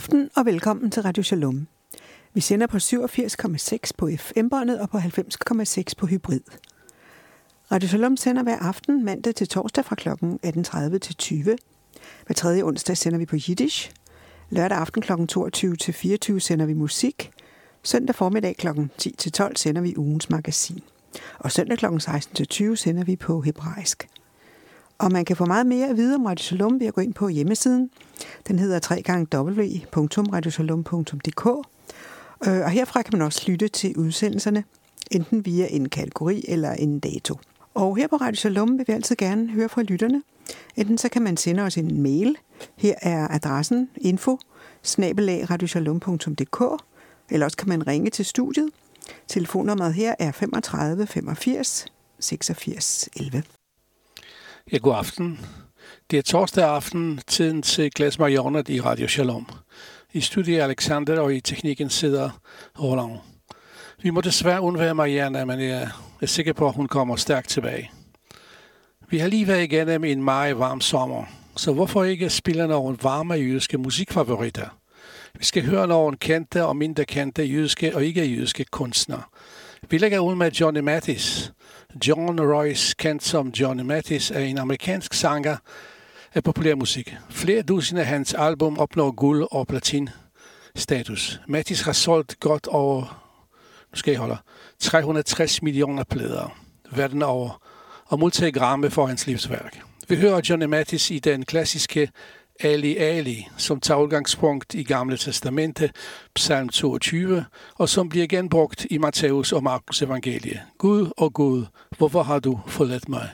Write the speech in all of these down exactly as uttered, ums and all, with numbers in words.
aften og velkommen til Radio Shalom. Vi sender på syvogfirs komma seks på F M-båndet og på halvfems komma seks på hybrid. Radio Shalom sender hver aften mandag til torsdag fra klokken atten tredive til tyve. Hver tredje onsdag sender vi på Yiddish. Lørdag aften klokken toogtyve til fireogtyve sender vi musik. Søndag formiddag klokken ti til tolv sender vi ugens magasin. Og søndag klokken seksten til tyve sender vi på hebraisk. Og man kan få meget mere at vide om Radio Shalom ved at gå ind på hjemmesiden. Den hedder w w w punktum radio shalom punktum d k. Og herfra kan man også lytte til udsendelserne, enten via en kategori eller en dato. Og her på Radio Shalom vil vi altid gerne høre fra lytterne. Enten så kan man sende os en mail. Her er adressen info snabel-a radio shalom punktum d k. Eller også kan man ringe til studiet. Telefonnummeret her er femogtredive femogfirs seksogfirs elleve. Ja, god aften. Det er torsdag aften, tiden til Glas Marionet i Radio Shalom. I studiet Alexander, og i teknikken sidder Roland. Vi må desværre undvære Marianne, men jeg er sikker på, at hun kommer stærkt tilbage. Vi har lige været igennem en meget varm sommer, så hvorfor ikke spille nogle varme jødiske musikfavoritter? Vi skal høre nogle kendte og mindre kendte jødiske og ikke-jødiske kunstnere. Vi lægger ud med Johnny Mathis. John Royce, kendt som Johnny Mathis, er en amerikansk sanger af populær musik. Flere dusin af hans album opnår guld og platin status. Mathis har solgt godt over, nu skal jeg holde, tre hundrede og tres millioner plader verden over og modtaget gramme for hans livsværk. Vi hører Johnny Mathis i den klassiske Ali Ali, som tager udgangspunkt i Gamle Testamente, Psalm toogtyve, og som bliver genbrugt i Matthæus og Markus evangelie. Gud og Gud, hvorfor har du forladt mig?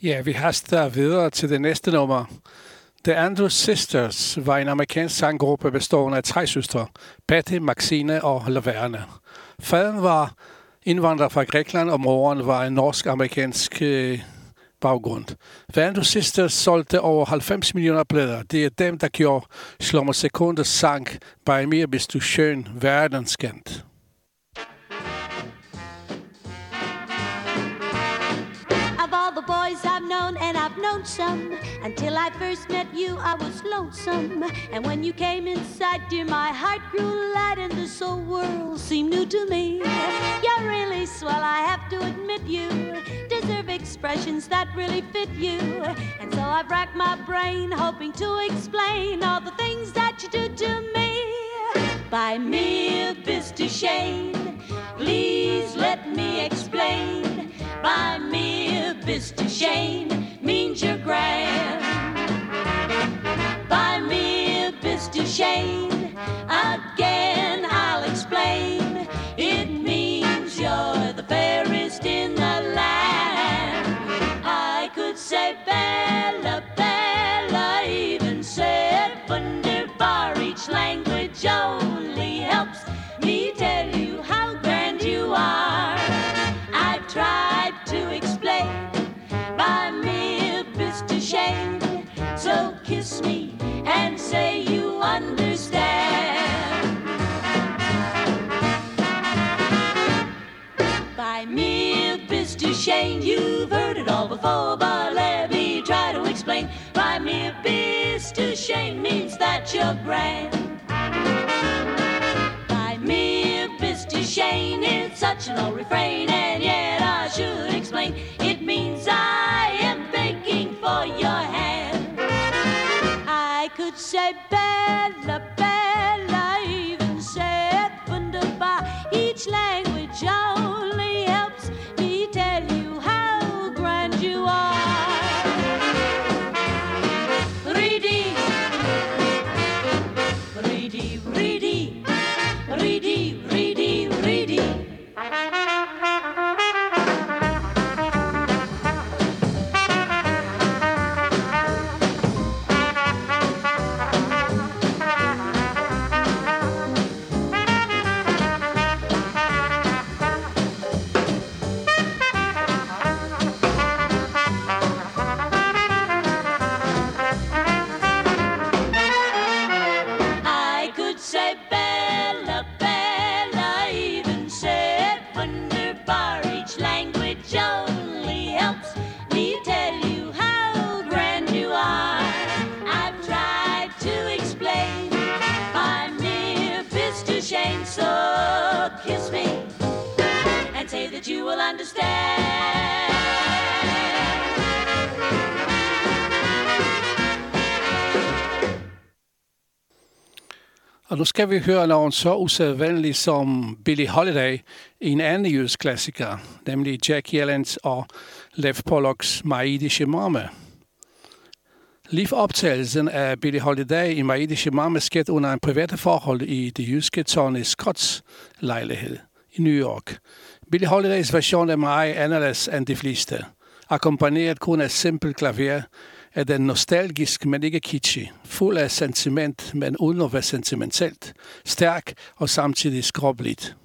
Ja, vi haster videre til det næste nummer. The Andrews Sisters var en amerikansk sanggruppe bestående af tre søstre, Patty, Maxine og Laverne. Faderen var indvandrer fra Grækenland, og moren var en norsk-amerikansk øh, baggrund. The Andrews Sisters solgte over halvfems millioner plader. Det er dem, der gjorde Shlomo Sekundes sang Bei mir bist du schön verdenskendt. The boys I've known, and I've known some. Until I first met you, I was lonesome. And when you came inside, dear, my heart grew light, and this whole world seemed new to me. You're really swell, I have to admit you deserve expressions that really fit you. And so I've racked my brain, hoping to explain all the things that you do to me. Bei mir bist du schön, please let me explain. Bei mir bist du schön means you're grand. Bei mir bist du schön, again I'll explain. It means you're the fairest in the land. I could say Bella, Bella, even said wunderbar. Each language only helps me tell you how grand you are. I've tried to explain, bei mir bist du schön, so kiss me and say you understand. Bei mir bist du schön, you've heard it all before, but let me try to explain. Bei mir bist du schön means that you're grand. Bei mir bist du schön, it's such an old refrain, and yet I should explain. It means I am begging for your hand. I could say Bella, Bella, even said wunderbar. Each language only helps me tell you how grand you are. Reedy, reedy, reedy, reedy, reedy, reedy. You will understand. Og nu skal vi høre nogen så usædvanlig som Billie Holiday i en anden jødisk klassiker, nemlig Jack Yellens og Lev Pollocks Maidische Mame. Live-optagelsen af Billie Holiday i Maidische Mame skete under en private forhold i det jyske Tony Scotts lejlighed i New York. Billie Holidays version er meget anderledes end de fleste. Akkompagneret kun af simpel klaver, er den nostalgisk, men ikke kitschy. Fuld af sentiment, men uden at være sentimentalt. Stærk og samtidig skrubligt.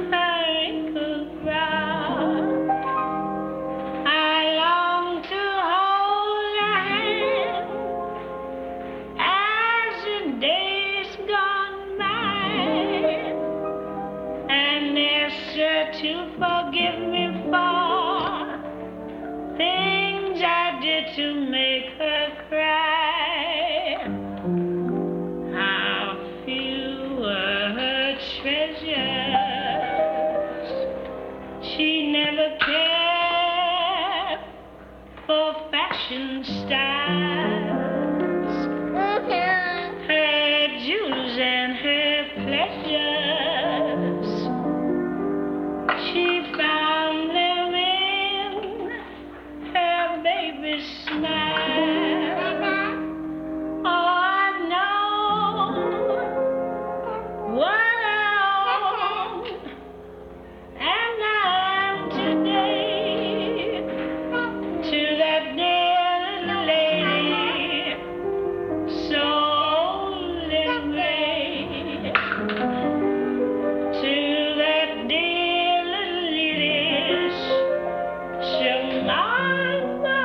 I long to things I did to make her cry. How few were her treasures. She never cared for fashion styles. Her jewels and her pleasures, she found them in her baby's smile. Oh, I know what I own, and I'm today to that dear little lady, so old and gray, to that dear little lady, Shemima,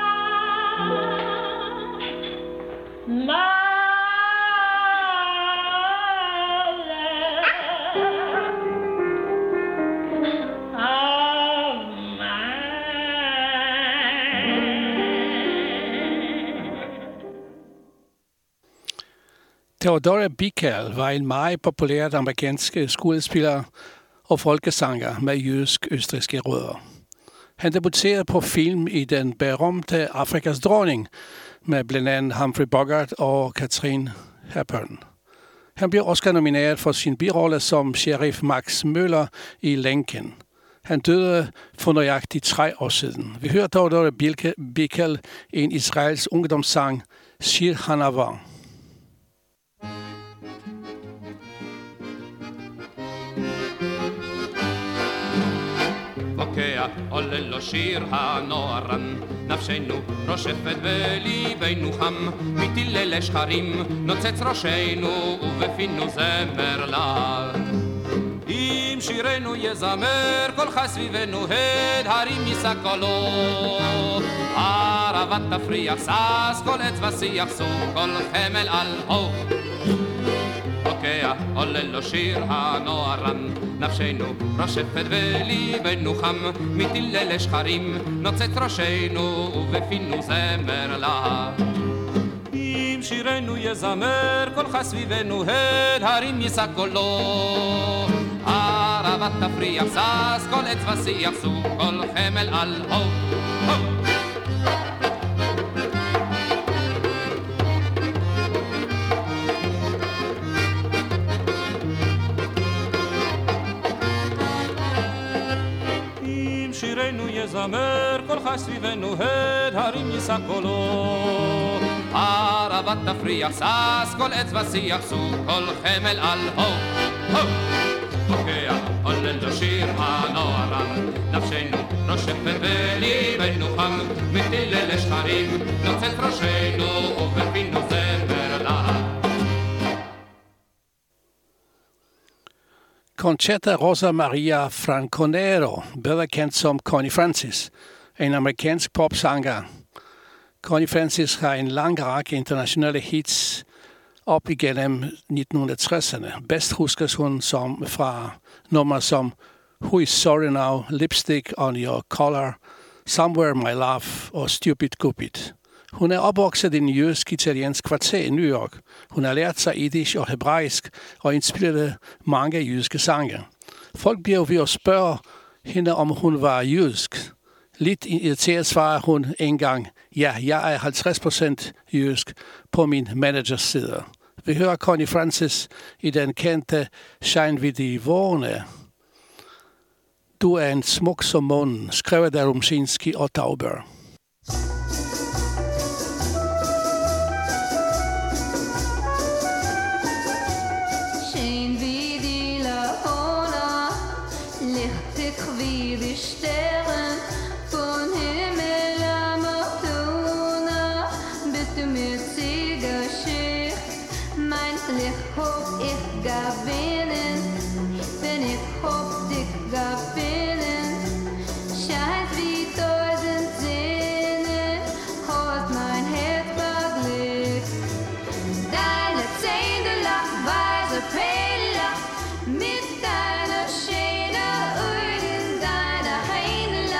my Theodora Bickel var en meget populær amerikansk skuespiller og folkesanger med jødisk-østrigske rødder. Han debuterede på film i den berømte Afrikas dronning med blandt andet Humphrey Bogart og Katharine Hepburn. Han blev også nomineret for sin birolle som sheriff Max Møller i Lænken. Han døde for nøjagtigt tre år siden. Vi hørte Theodora Bickel i en israelsk ungdomssang, Shir Hanava. בוקע עולה לו שיר הנוערן, נפשנו רושפת וליבנו חם, מטילי שחרים נוצץ ראשנו ובפינו זמר לה. אם שירנו יזמר כל חי סביבנו, הד הרים יישא קולו, ערבת תפריח סס כל עץ ושיח סוף כל חמל על הו. בוקע עולה לו שיר הנוערן, נפשנו רושפת וליבנו חם, מטילי שחרים נוצץ ראשנו ובפינו זמר לה. אם שירנו יזמר כל חי סביבנו, הד הרים יישא קולו, ערבת תפריח סס כל עץ ושיח סוף כל חמל על הו. שירנו יזמר כל חי סביבנו, הד הרים יישא קולו, ערבת תפריח סס כל עץ ושיח סוף כל חמל על הו. הו בוקע עולה לו שיר הנוערן, נפשנו רושפת וליבנו חם, מטילי שחרים נוצץ ראשנו ובפינו זמר לה. Conchetta Rosa Maria Franconero, bedre kendt som Connie Francis, en amerikansk popsanger. Connie Francis har en lang række internationale hits op igennem nitten tresserne. Bedst huskes hun som fra nummer som Who is Sorry Now, Lipstick on Your Collar, Somewhere My Love og Stupid Cupid. Hun er opvokset i en jødisk-italiensk kvarter i New York. Hun har lært sig jiddisch og hebraisk og inspireret mange jødiske sange. Folk bliver ved at spørge hende, om hun var jødisk. Lidt irriteret svarer hun engang, ja, jeg er halvtreds procent jødisk på min managers side. Vi hører Connie Francis i den kendte Shine ved de vågne. Du er en smuk som månen, skrevet af Rumshinski og Tauber. Mit deiner Schöne und in deiner Heinlein.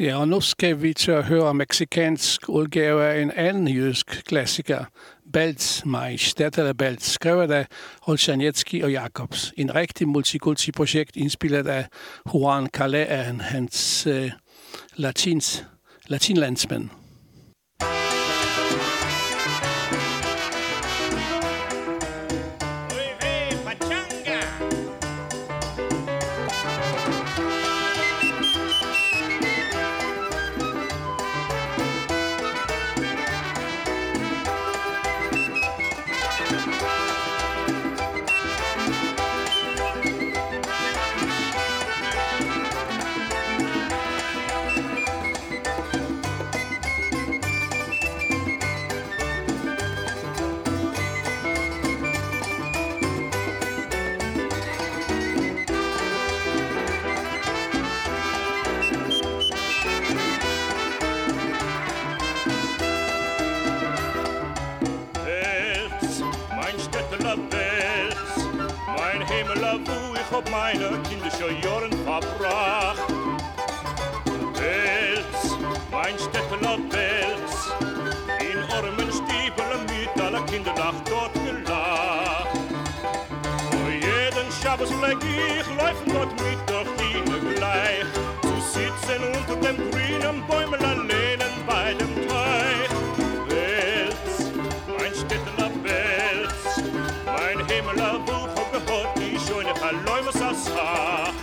Ja, og nu skal vi til at høre mexikansk udgave af en anden jødisk klassiker, Balz, Mein Stadt eller Balz, skrevet af Olsjanetski og Jacobs. En rigtig multikulti-projekt indspillet af Juan Calais af hans øh, latins, latinlandsmænd. Meine kindische Jahren verbracht. Wels, mein Städteler Wels, in armen Stiefelen mit aller Kindernacht dort gelacht. Vor jeden Schabbos fleck ich laufen dort mit der Kinder gleich, zu sitzen unter dem grünen Bäumel lehnen bei dem Teich. Wels, mein Städteler Wels, mein Himmeler Wucher gehört die schöne Verläume Sassach.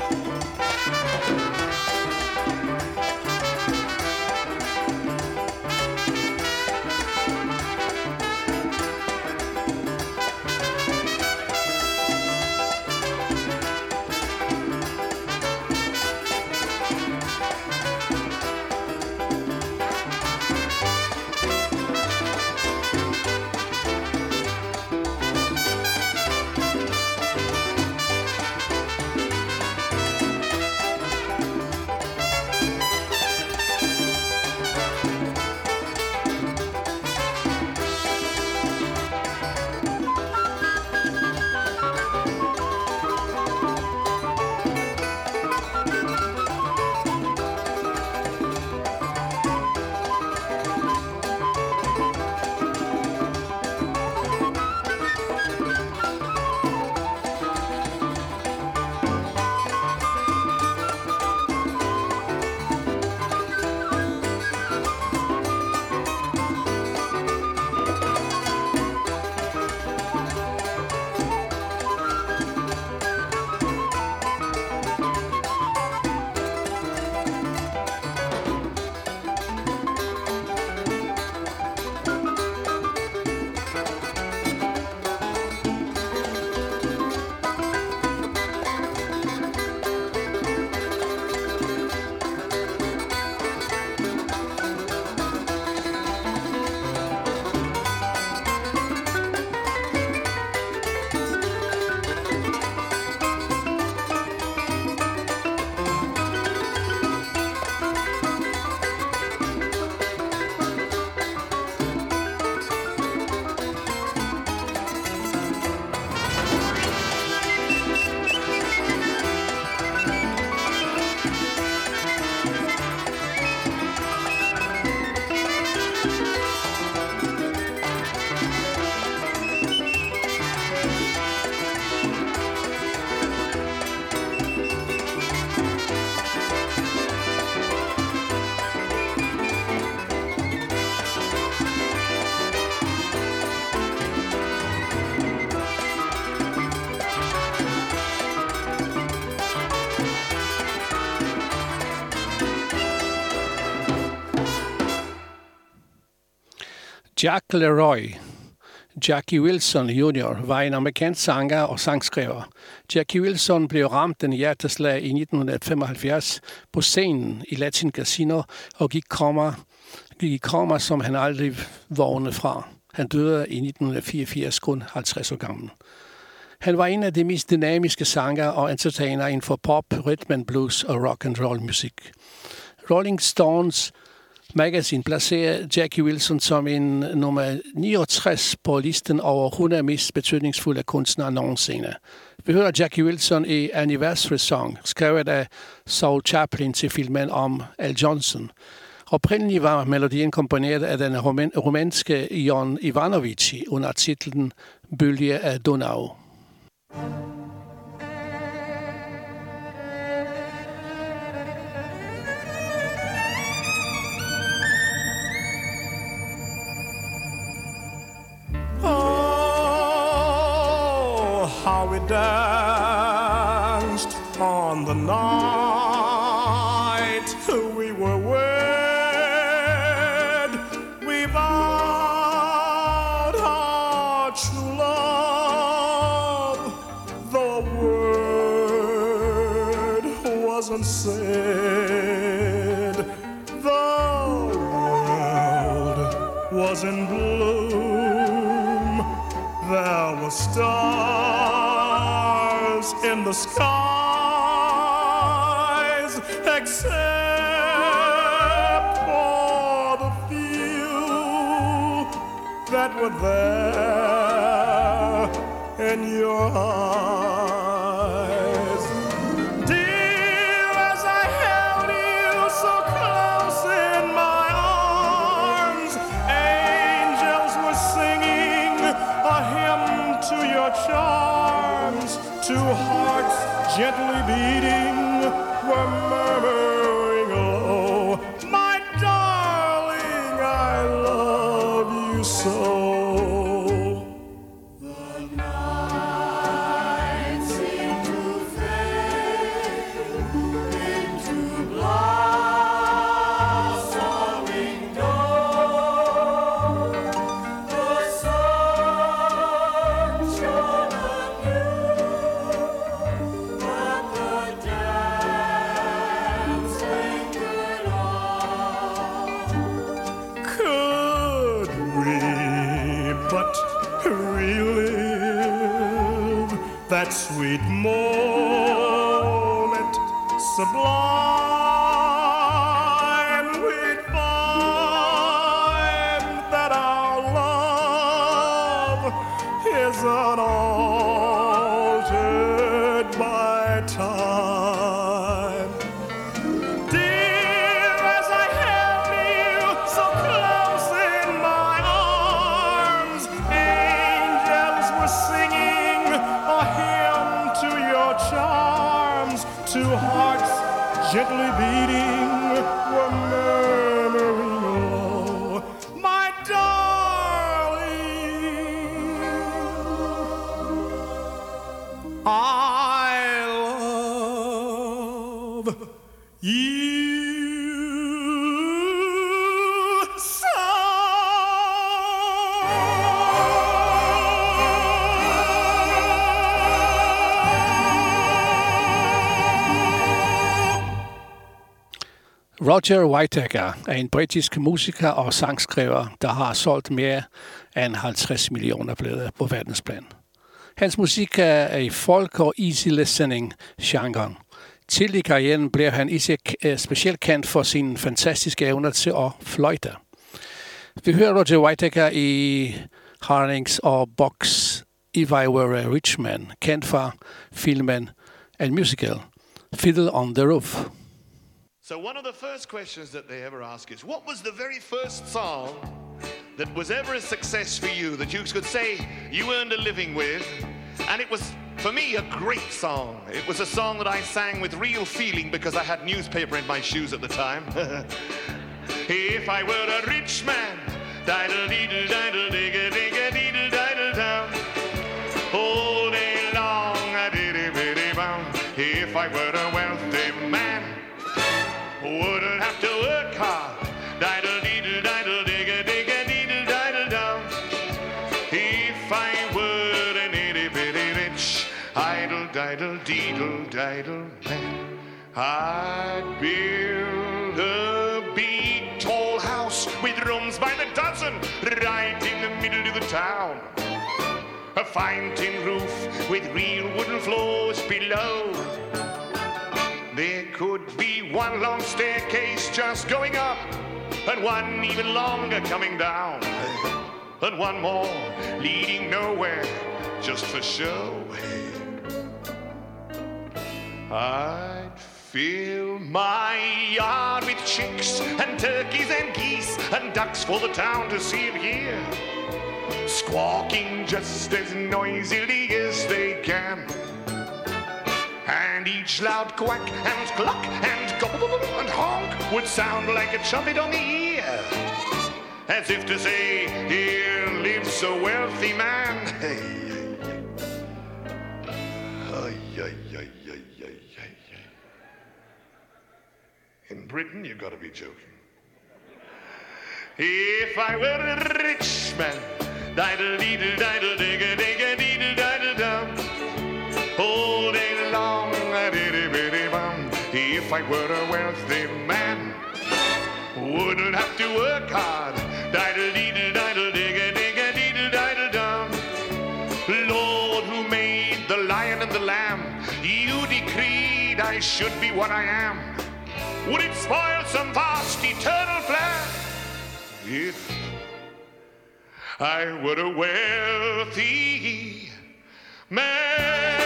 Jack LeRoy, Jackie Wilson junior, var en amerikansk sanger og sangskriver. Jackie Wilson blev ramt den hjerteslag i nitten femoghalvfjerds på scenen i Latin Casino og gik koma, gik koma som han aldrig vågnede fra. Han døde i nitten fireogfirs, kun halvtreds år gammel. Han var en af de mest dynamiske sanger og entertainer inden for pop, rhythm and blues og rock and roll musik. Rolling Stones Magazine placerer Jackie Wilson som en nummer niogtres på listen over hundrede mest betydningsfulde kunstnere nogensinde. Vi hører Jackie Wilson i Anniversary Song, skrevet af Saul Chaplin til filmen om Al Johnson. Oprindeligt var melodien komponeret af den rumænske Ion Ivanovic under titlen Bølge af Donau. How we danced on the night we were wed. We vowed our true love. The word wasn't said. The world was in bloom. There were stars in the skies, except for the few that were there in your eyes. Dear, as I held you so close in my arms, angels were singing a hymn to your charms. Two hearts gently beating were murmuring low, my darling, I love you so. The night seemed to fade into blossoming dawn. The sun shone anew, but the dance lingered on. Could we but relive that sweet moment sublime, we'd find that our love is unaltered by time. Dear, as I held you so close in my arms, angels were singing a hymn to your charms. Two hearts gently beating were murmuring low, my darling, I love you so. Roger Whittaker er en britisk musiker og sangskriver, der har solgt mere end halvtreds millioner plader på verdensplan. Hans musik er i folk- og easy listening-genren. Til i karrieren blev han især specielt kendt for sine fantastiske evner til at fløjte. Vi hører Roger Whittaker i Harnings og Box If I Were a Rich Man, kendt fra filmen and musical Fiddle on the Roof. So one of the first questions that they ever ask is, what was the very first song that was ever a success for you, that you could say you earned a living with? And it was, for me, a great song. It was a song that I sang with real feeling because I had newspaper in my shoes at the time. If I were a rich man, diddle-deedle-diddle-digga-digga-deedle-diddle-down, all day long, a-diddy-biddy-bound. If I were a wealthy man, wouldn't have to work hard, diddle-deedle-diddle-digga-digga-deedle-diddle-down. If I were an itty-bitty rich, idle-diddle-deedle-diddle man, I'd build a big tall house with rooms by the dozen right in the middle of the town. A fine tin roof with real wooden floors below. There could be one long staircase just going up, and one even longer coming down, and one more leading nowhere just for show. I'd fill my yard with chicks and turkeys and geese and ducks for the town to see and hear, squawking just as noisily as they can. And each loud quack and cluck and gobble and honk would sound like a trumpet on the ear, as if to say, here lives a wealthy man. Hey. In Britain, you gotta be joking. If I were a rich man, diddle diddle diddle digga digga diddle diddle dum, all day long, diddy biddy bum. If I were a wealthy man, wouldn't have to work hard, diddle diddle diddle digga digga diddle diddle dum. Lord, who made the lion and the lamb, you decreed I should be what I am. Would it spoil some vast eternal plan if I were a wealthy man?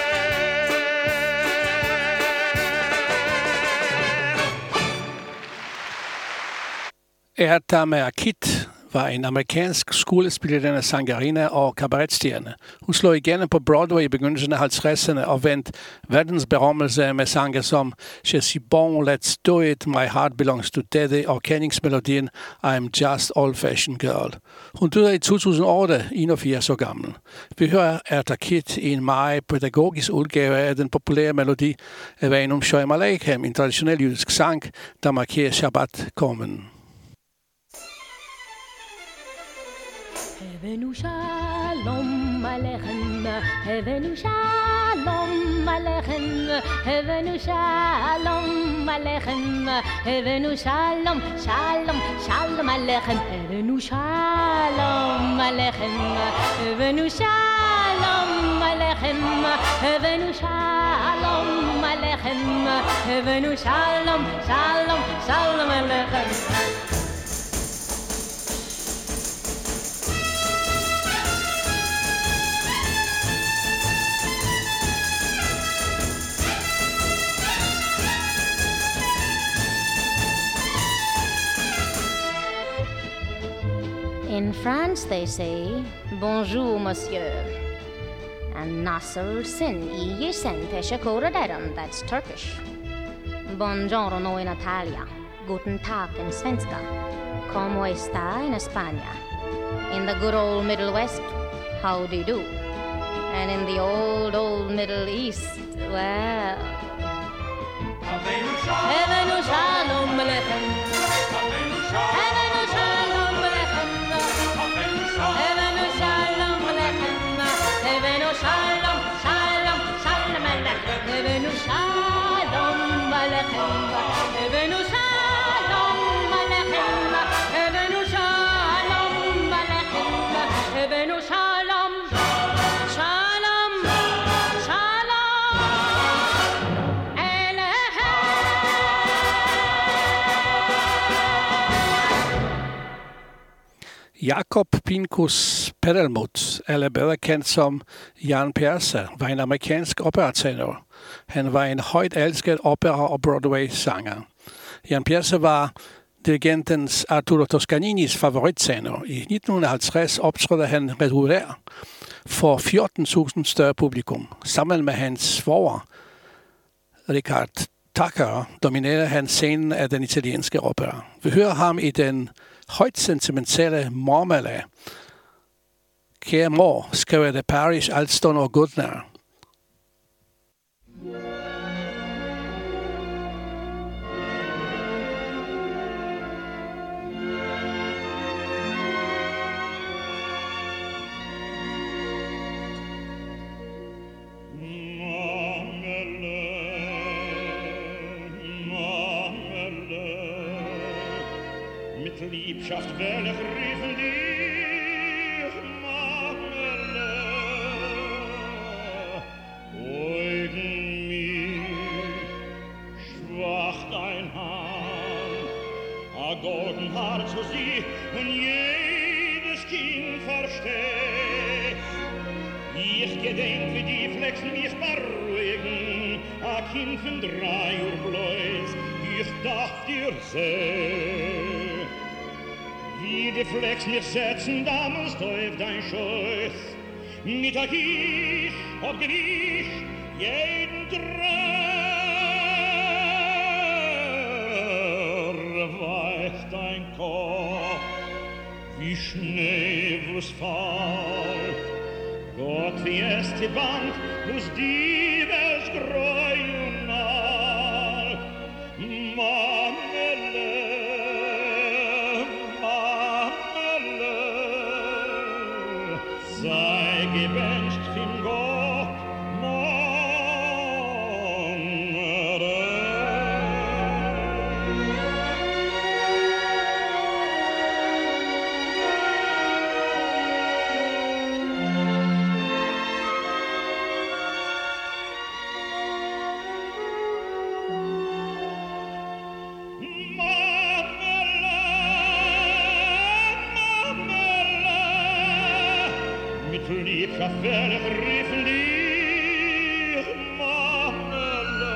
Erta Merkit var en amerikansk skuespillerinde, sangerinde og kabaretstjerne. Hun slog igennem på Broadway i begyndelsen af halvtredserne og vandt verdensberømmelse med sange som Je suis bon, let's do it, My heart belongs to Daddy og kendingsmelodien I'm just old-fashioned girl. Hun døde i to tusind og otte, enogfirs år gammel. Vi hører Erta Kitt i en meget pædagogisk udgave af den populære melodi Evanum Shalom Aleichem, en traditionel jødisk sang, der markerer Shabbat-kommen. Hevenu shalom aleichem, hevenu shalom aleichem, hevenu shalom aleichem, hevenu shalom, shalom, shalom aleichem, hevenu shalom aleichem, hevenu shalom aleichem, hevenu shalom aleichem, hevenu shalom, shalom, shalom aleichem. In France, they say, bonjour, monsieur. And Nasser sin i sen peshakoradadam, that's Turkish. Buongiorno in Italia. Guten Tag in Svenska. Como esta in España. In the good old Middle West, how do you do? And in the old, old Middle East, well... Hevenu shalom aleichem. Hevenu shalom aleichem. Hevenu shalom aleichem. Hevenu shalom, shalom, shalom aleichem. Hevenu shalom aleichem. Hevenu shalom aleichem. Hevenu shalom aleichem. Hevenu shalom, shalom, shalom aleichem. Jakob Pinkus Perelmuth, eller bedre kendt som Jan Perse, var en amerikansk operatenor. Han var en højt elsket opera- og Broadway-sanger. Jan Perse var dirigentens Arturo Toscaninis favorittenor. I nitten halvtreds optrådte han regulær for fjorten tusind større publikum. Sammen med hans svoger, Richard Tucker, dominerede han scenen af den italienske opera. Vi hører ham i den højt sentimentale Marmalade. Kære mor, skrev The Parish, Alston og Goodner. Liebschaft will ich riefen dich, Mamele. Beugen mich, schwach dein Hand, a golden Haar zu sie, und jedes Kind versteht. Ich gedenk, wie die Flexen mich beruhigen, a Kind von drei Uhr bloß, ich dacht dir sehr. Wie die Flecks mich setzen damals auf dein Schoß, mit der Kisch ob Gewicht jeden Träger weicht dein Kopf, wie Schnee, wo's fällt. Gott, wie es die Bank, wo's die Welt greu und alt. Mamele, Mamele, sei gewünscht von Gott, Mamele. Liebschaftlich riefen dich, Mamele,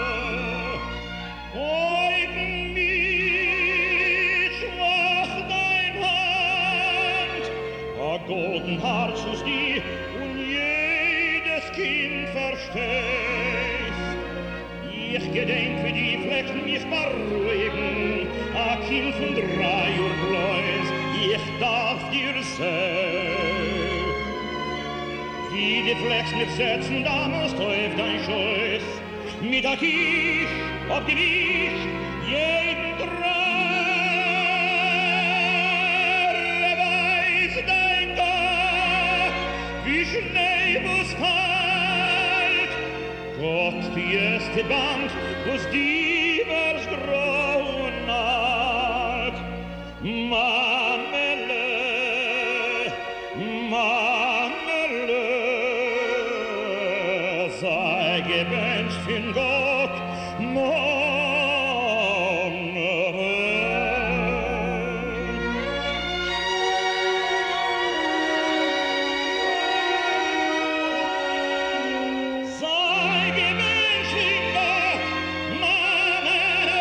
Eugen mich, schwach dein Hand, a golden Herz ist die, und jedes Kind verstehst. Ich gedenk für die Flecken mich beruhigen, a Kind von drei Uhr bloß, ich darf dir sagen. Wie die Flecks mich setzen damals auf dein Schoß, mit der Kisch ob Gewicht jeden Träger weiß dein Gott, wie Schnee wo's fällt. Gott, die erste Band, wo's die Welt grauen alt. Mamele, Mamele, sei gewünscht von Gott, Mamele. Sei gewünscht von Gott, Mamele.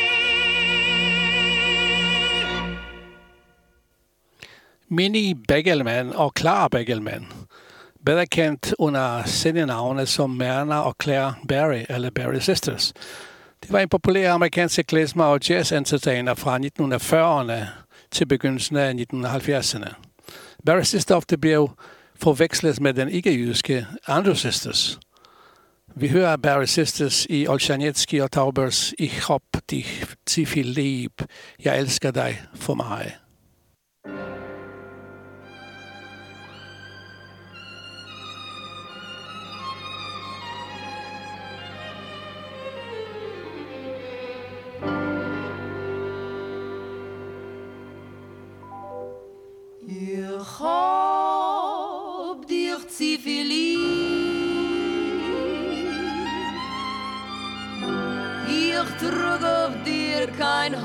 Minnie Begelman og Clara Begelman, bedre kendt under scenenavne som Myrna og Claire Berry eller Berry Sisters. De var en populær amerikansk klezmer og jazz-entertainer fra nitten fyrrerne til begyndelsen af nitten halvfjerdserne. Berry Sisters ofte blev forvekslet med den ikke-jyske Andrew Sisters. Vi hører Berry Sisters i Olsjanetski og Taubers Ich hab dich zu viel lieb, jeg elsker dig for mig. Ich hab dich zu viel lieb, ich trug auf dir kein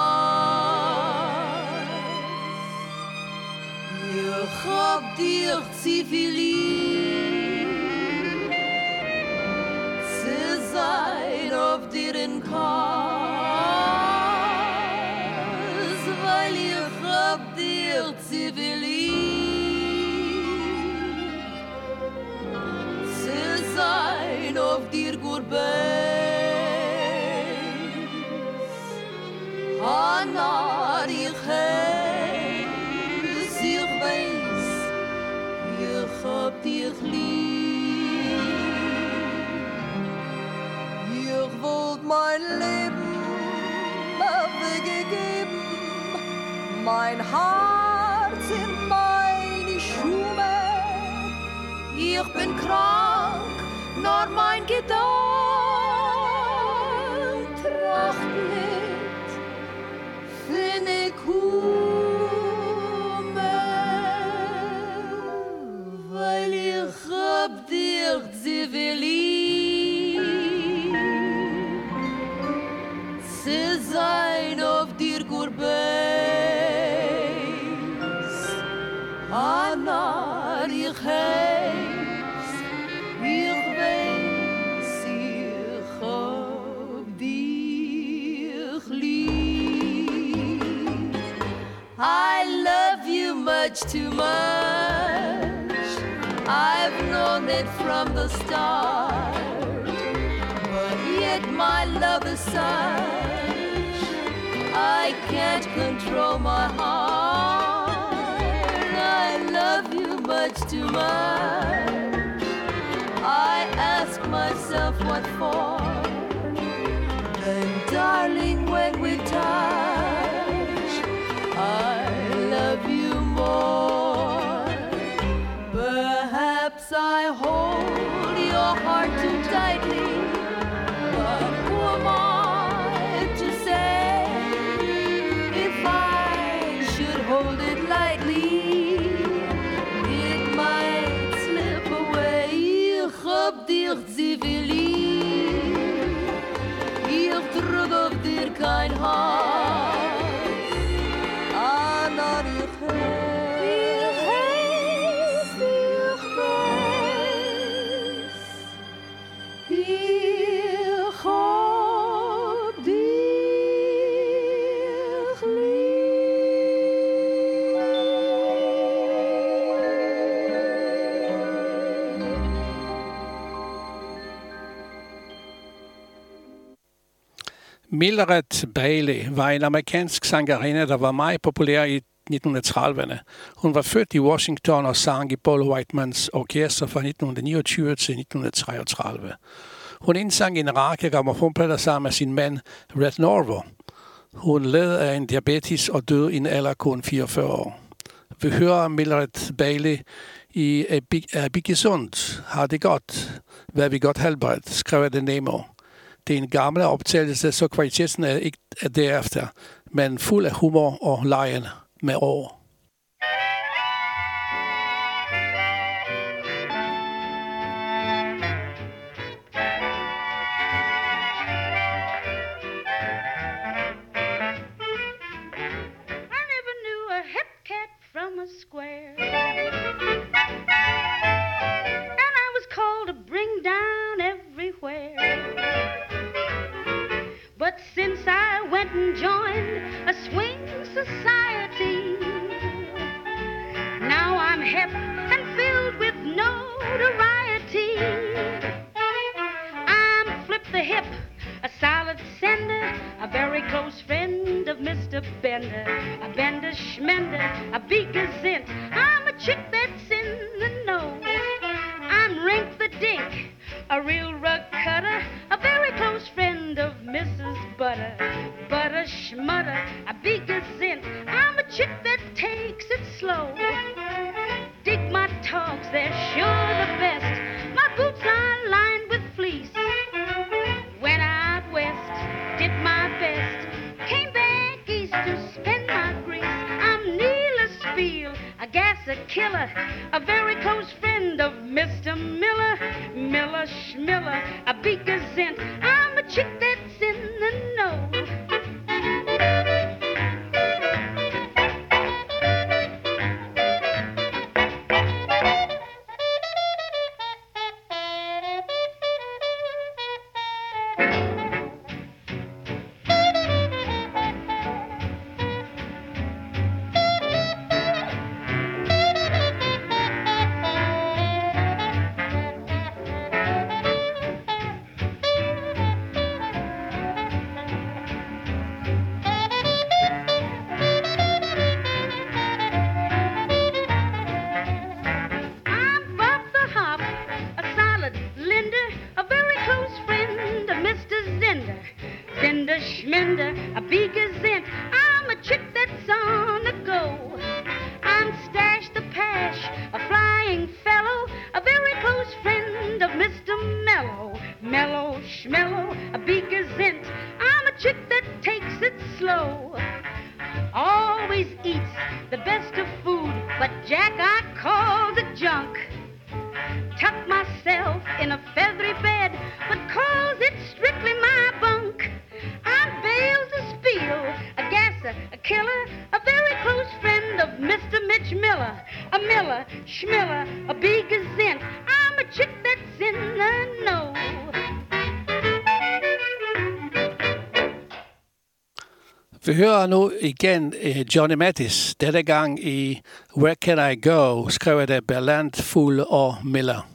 Hass. Ich hab dich zu viel lieb, zu sein auf dir in Kass, weil ich hab dich zu viel lieb, zu sein auf dir gut Anna, ich heiß, ich weiß, ich hab dich lieb. Ich wollt mein Leben weggegeben, mein Herz in meine Schuhe. Ich bin krank, nur mein Geduld tracht nicht, wenn ich komme, weil ich hab dich zu viel lieb, zu sein auf dir Gurbeis. Anna, ich heiß, ich weiß, much too much. I've known it from the start, but yet my love is such, I can't control my heart. I love you much too much. I ask myself what for. Then darling, when we touch, I love you more. Perhaps I hold your heart too tightly, but who am I to say if I should hold it lightly, it might slip away. Ich hab dich sie will lieb, ich trug auf dir kein Haar. Anna dich heiß, ich weiß, ich hab dich Mildred Bailey var en amerikansk sangerinde, der var meget populær i nitten trediverne. Hun var født i Washington og sang i Paul Whitemans orkester fra nitten niogtyve til nitten treogtredive. Hun indsang en række grammofonplader sammen med sin mand Red Norvo. Hun led af en diabetes og døde i en alder kun fireogfyrre år. Vi hører Mildred Bailey i Abikisund. Har det godt, hvad vi godt helbred, skrev det Nemo. Det er en gammel optagelse, så kvaliteten er ikke derefter, men fuld af humor og lejen med år. I never knew a hip cat from a square, and I was called to bring down everywhere. But since I went and joined a swing society, now I'm hip and filled with notoriety. I'm Flip the Hip, a solid sender, a very close friend of Mister Bender, a Bender Schmender, a Beakazint. I'm a chick that's in the know. I'm Rink the Dink, a real rug cutter, a very close friend of Missus Butter, Butter Schmutter, a Beakazint. I'm a chick that takes it slow. Dig my togs, they're sure the best. My boots are lined with fleece. Went out west, did my best. Came back east to spend my grease. I'm Neela Spiel, a gasser killer, a very close friend of Mister Miller, Miller Schmiller, a Beakazint. I'm a chick that's in the know. Vi hører nu igen Johnny Mathis, denne gang i Where Can I Go, skrevet af Berland, Fugl og Miller.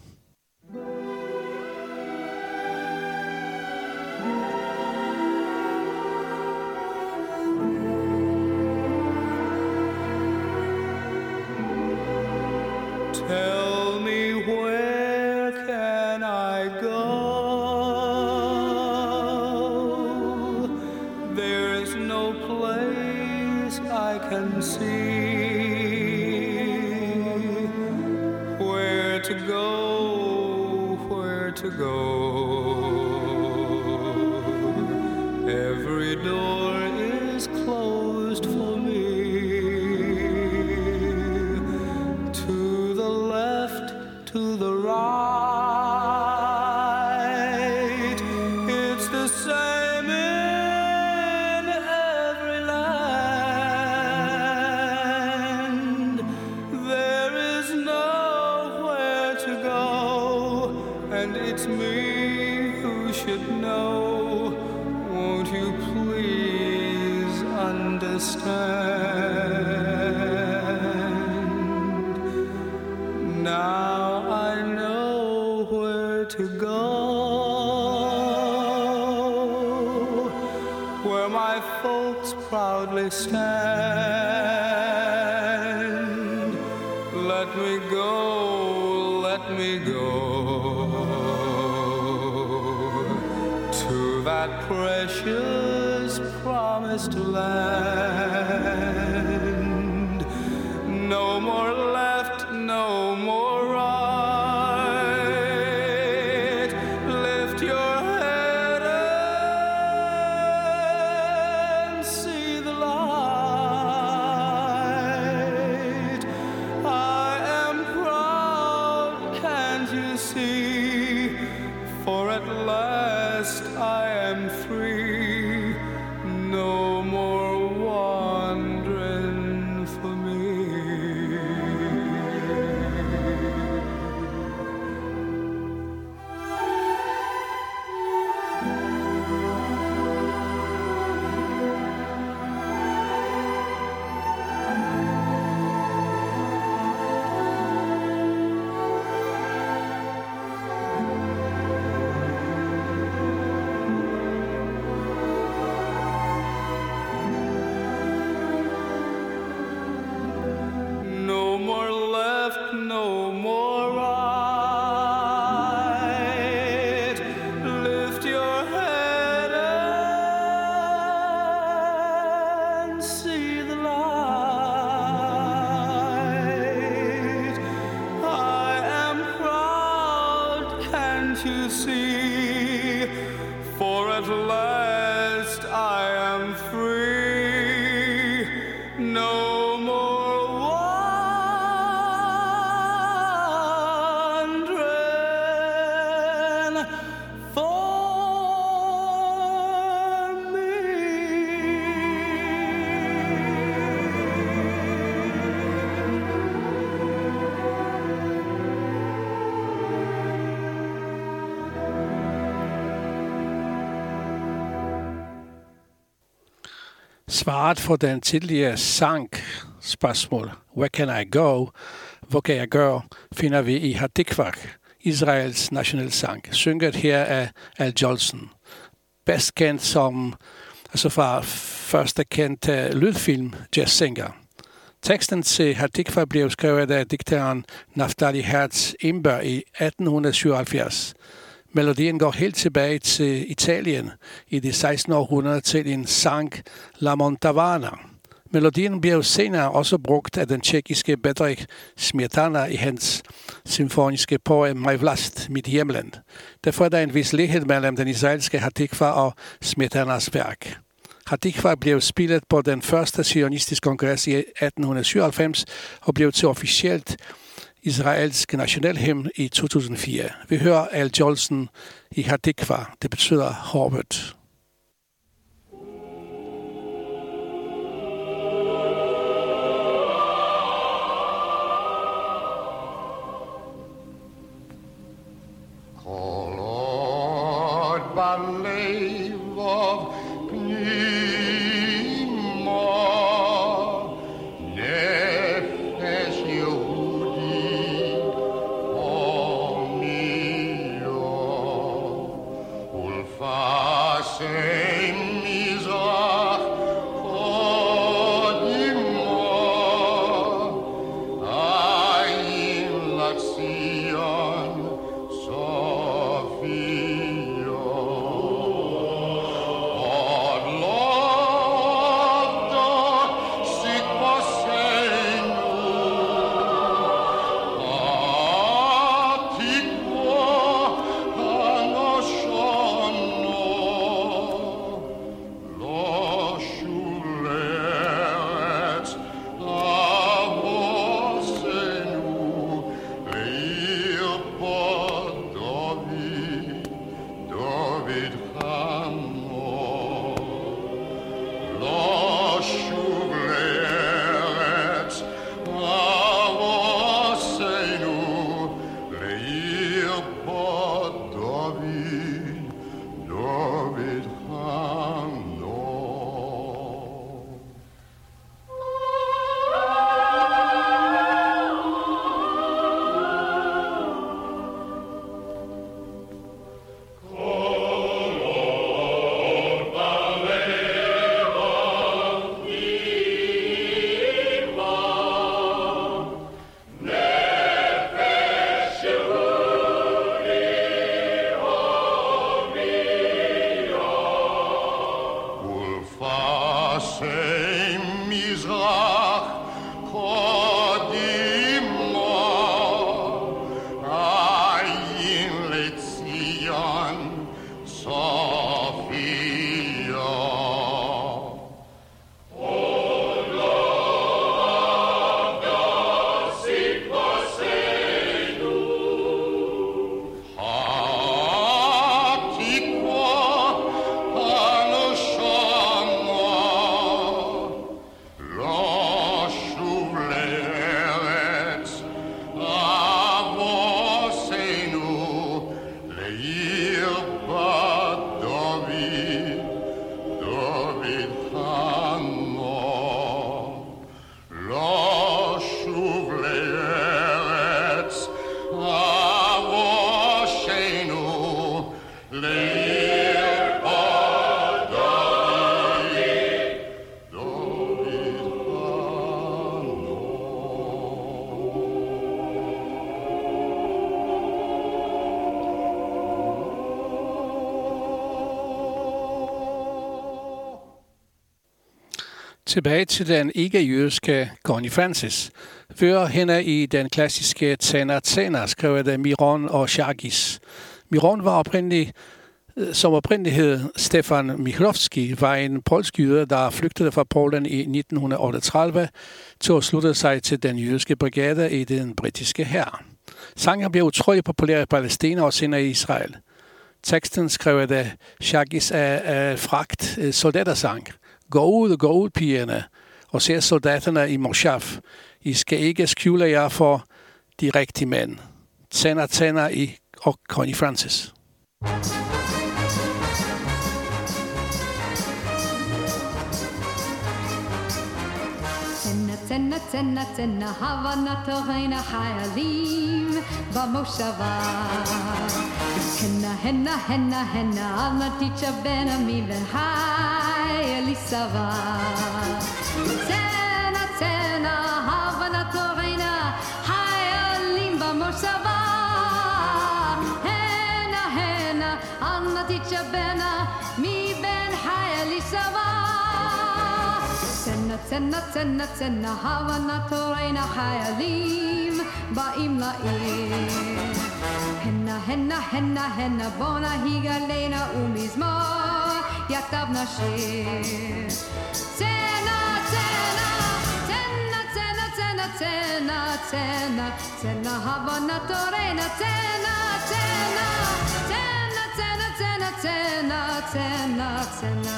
Tell me where can I go? There's no place I can see. Where to go, where to go? Every door is closed for me. To the right, it's the same in every land. There is nowhere to go, and it's me who should know. Won't you please understand? Now to go where my folks proudly stand. Let me go, let me go to that precious promised land. No more left, no more right. Svaret for den tidligere sang spørgsmål, Where can I go? Hvor kan jeg gøre? Finder vi i Hatikva, Israels nationalsang, synget her af Al Jolson. Bedst kendt som, altså fra første kendte lydfilm, Jazz Singer. Teksten til Hatikva blev skrevet af digteren Naftali Herz Imber i atten syvoghalvfjerds. Melodien går helt tilbage til Italien i det sekstende århundrede til en sang La Montavana. Melodien blev senere også brugt af den tjekkiske Bedřich Smetana i hans symfoniske poem My Vlast, mit hjemland. Derfor er der en vis lighed mellem den israelske Hatikva og Smetanas værk. Hatikva blev spillet på den første zionistiske kongres i atten syvoghalvfems og blev til officielt israelsk nationalhymn i to tusind og fire. Vi hører Al Jolson i Hatikva. Det betyder håbet. Kolod balev of pnimos Tilbage til den ikke-jødiske Connie Francis. Før hende i den klassiske Tsena Tsena skrev det Miron og Shagis. Miron var oprindelig, som oprindeligt hed Stefan Michlowski, var en polsk jøde, der flygtede fra Polen i nitten otteogtredive til at slutte sig til den jødiske brigade i den britiske hær. Sangen blev utrolig populær i Palæstina og senere i Israel. Teksten skrev det Shagis af, af fragt soldatersang. Gå ud og gå ud, pigerne, og se soldaterne i Moshav. I skal ikke skjule jer for de rigtige mænd. Tsena Tsena i og Connie Francis. Tsena tsena tsena havana toreina hayalim b'moshava. Henna henna henna henna alma ticha ben ami ben hayalisava. Tsena tsena havana toreina hayalim b'moshava. Henna henna alma ticha ben ami ben hayalisava. Tsena tsena tsena havana toreina hayalim ba'im la'ir. Henna henna henna henna bona higalena umizmor yatav nashir. Tsena tsena tsena tsena tsena tsena tsena tsena havana toreina tsena tsena tsena tsena tsena tsena tsena tsena.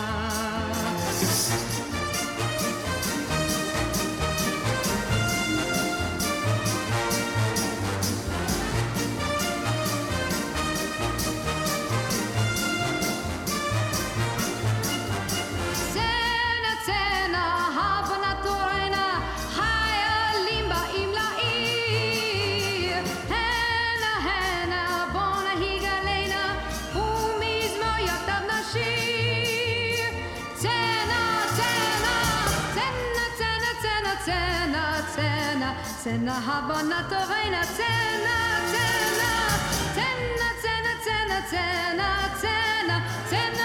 Yata Tena Havana Torena, Tena, Tena, Tena, Tena, Tena, Tena, Tena, Tena.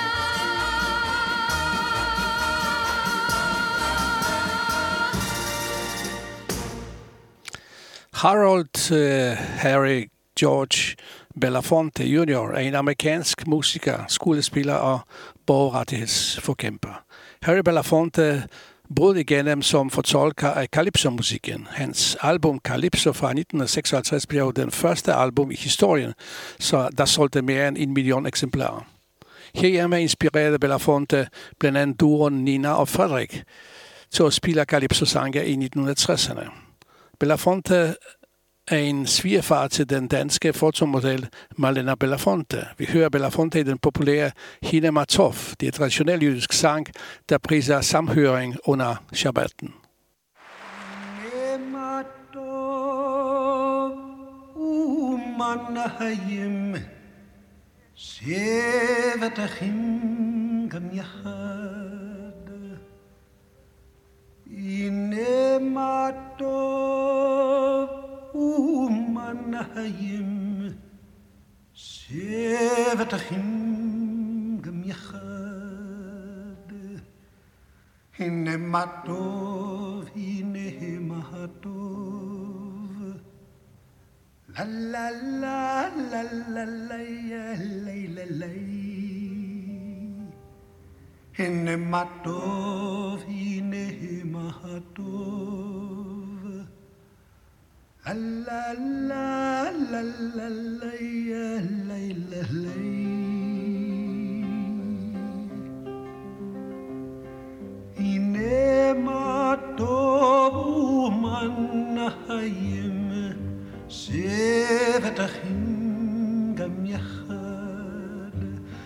Harold uh, Harry George Belafonte junior er en amerikansk musiker, skuespiller og borgerrettighedsforkæmper. Harry Belafonte brød igennem som fortolker af calypso-musikken. Hans album Calypso fra nitten seksoghalvtreds blev den første album i historien, så der solgte mere end en million eksemplarer. Herhjemme inspirerede Belafonte blandt andet duoen Nina og Frederik til at spille calypso-sange i nitten tresserne. Belafonte er en svigerfar til den danske fotomodel Malena Belafonte. Vi hører Belafonte i den populære Hine Matov. Det er traditionel jødisk sang, der priser samhøring under shabbaten. ومنهيم سيفتخم قم يخاد إنما طوف إنما طوف لا لا لا لا لا لا يا ليلى لي إنما طوف إنما طوف La la la la la ya la la la Inema tobu manahayim sevatachim gam yachad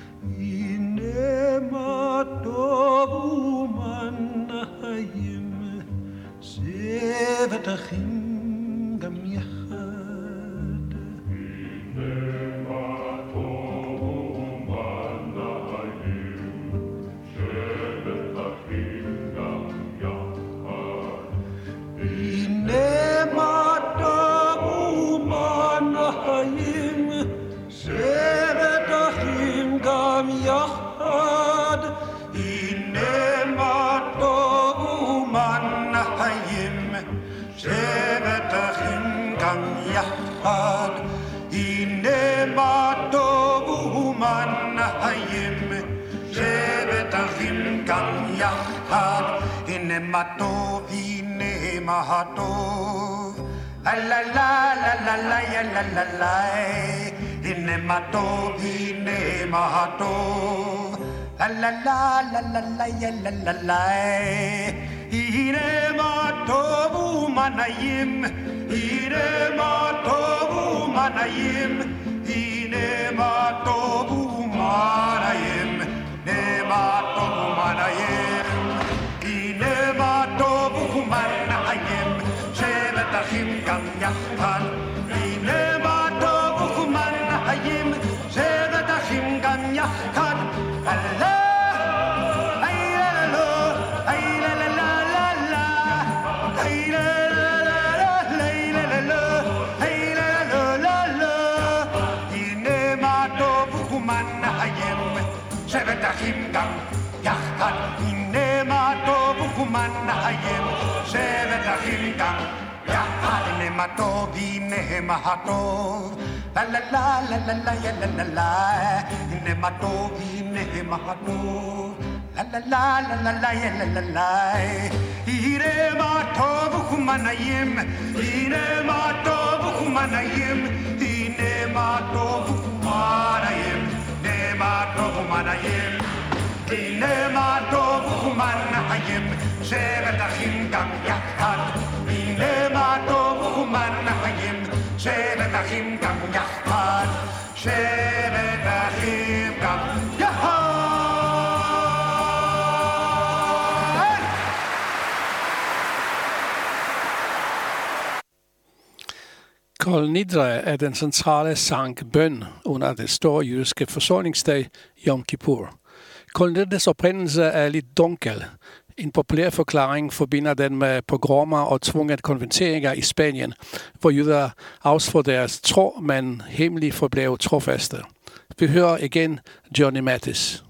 Inema tobu manahayim sevatachim גם יחד הנה טוב ומנהים שבת אחים גם יחד הנה טוב ומנהים שבת אחים גם יחד הנה טוב ומנהים שבת אחים גם יחד הנה מה טוב ומנהים שבת אחים גם יחד הנה מה טוב הנה מה טוב לה לה לה לה לה לה לה לה הנה מה טוב הנה מה טוב לה לה לה לה לה לה לה לה הנה מה טוב ומנהים הנה מה טוב ומנהים הנה מה טוב ומנהים הנה מה טוב ומנהים הנה מה טוב ומנהים שבת אחים גם יחד הנה מה טוב ומנהים שבת אחים גם יחד שבת אחים גם יחד הנה מה טוב ומנהים שבת אחים גם יחד הנה מה טוב הנה מה טוב לה לה לה לה לה לה לה לה לה הנה מה טוב הנה מה טוב לה לה לה לה לה לה לה לה הנה מה טוב ומנהים הנה מה טוב ומנהים הנה מה טוב ומנהים מה טוב ומנהים הנה מה טוב ומנהים שבת אחים גם יחד הנה מה טוב ומנהים שבת אחים גם יחד שבת אחים גם יחד Kol Nidre er den centrale sang bøn under det store jødiske forsoningsdag Yom Kippur. Kornettets oprindelse er lidt dunkel. En populær forklaring forbinder den med pogromer og tvunget konverteringer i Spanien, hvor jøder afsfor deres tro, men hemmeligt forblev trofaste. Vi hører igen Johnny Mathis.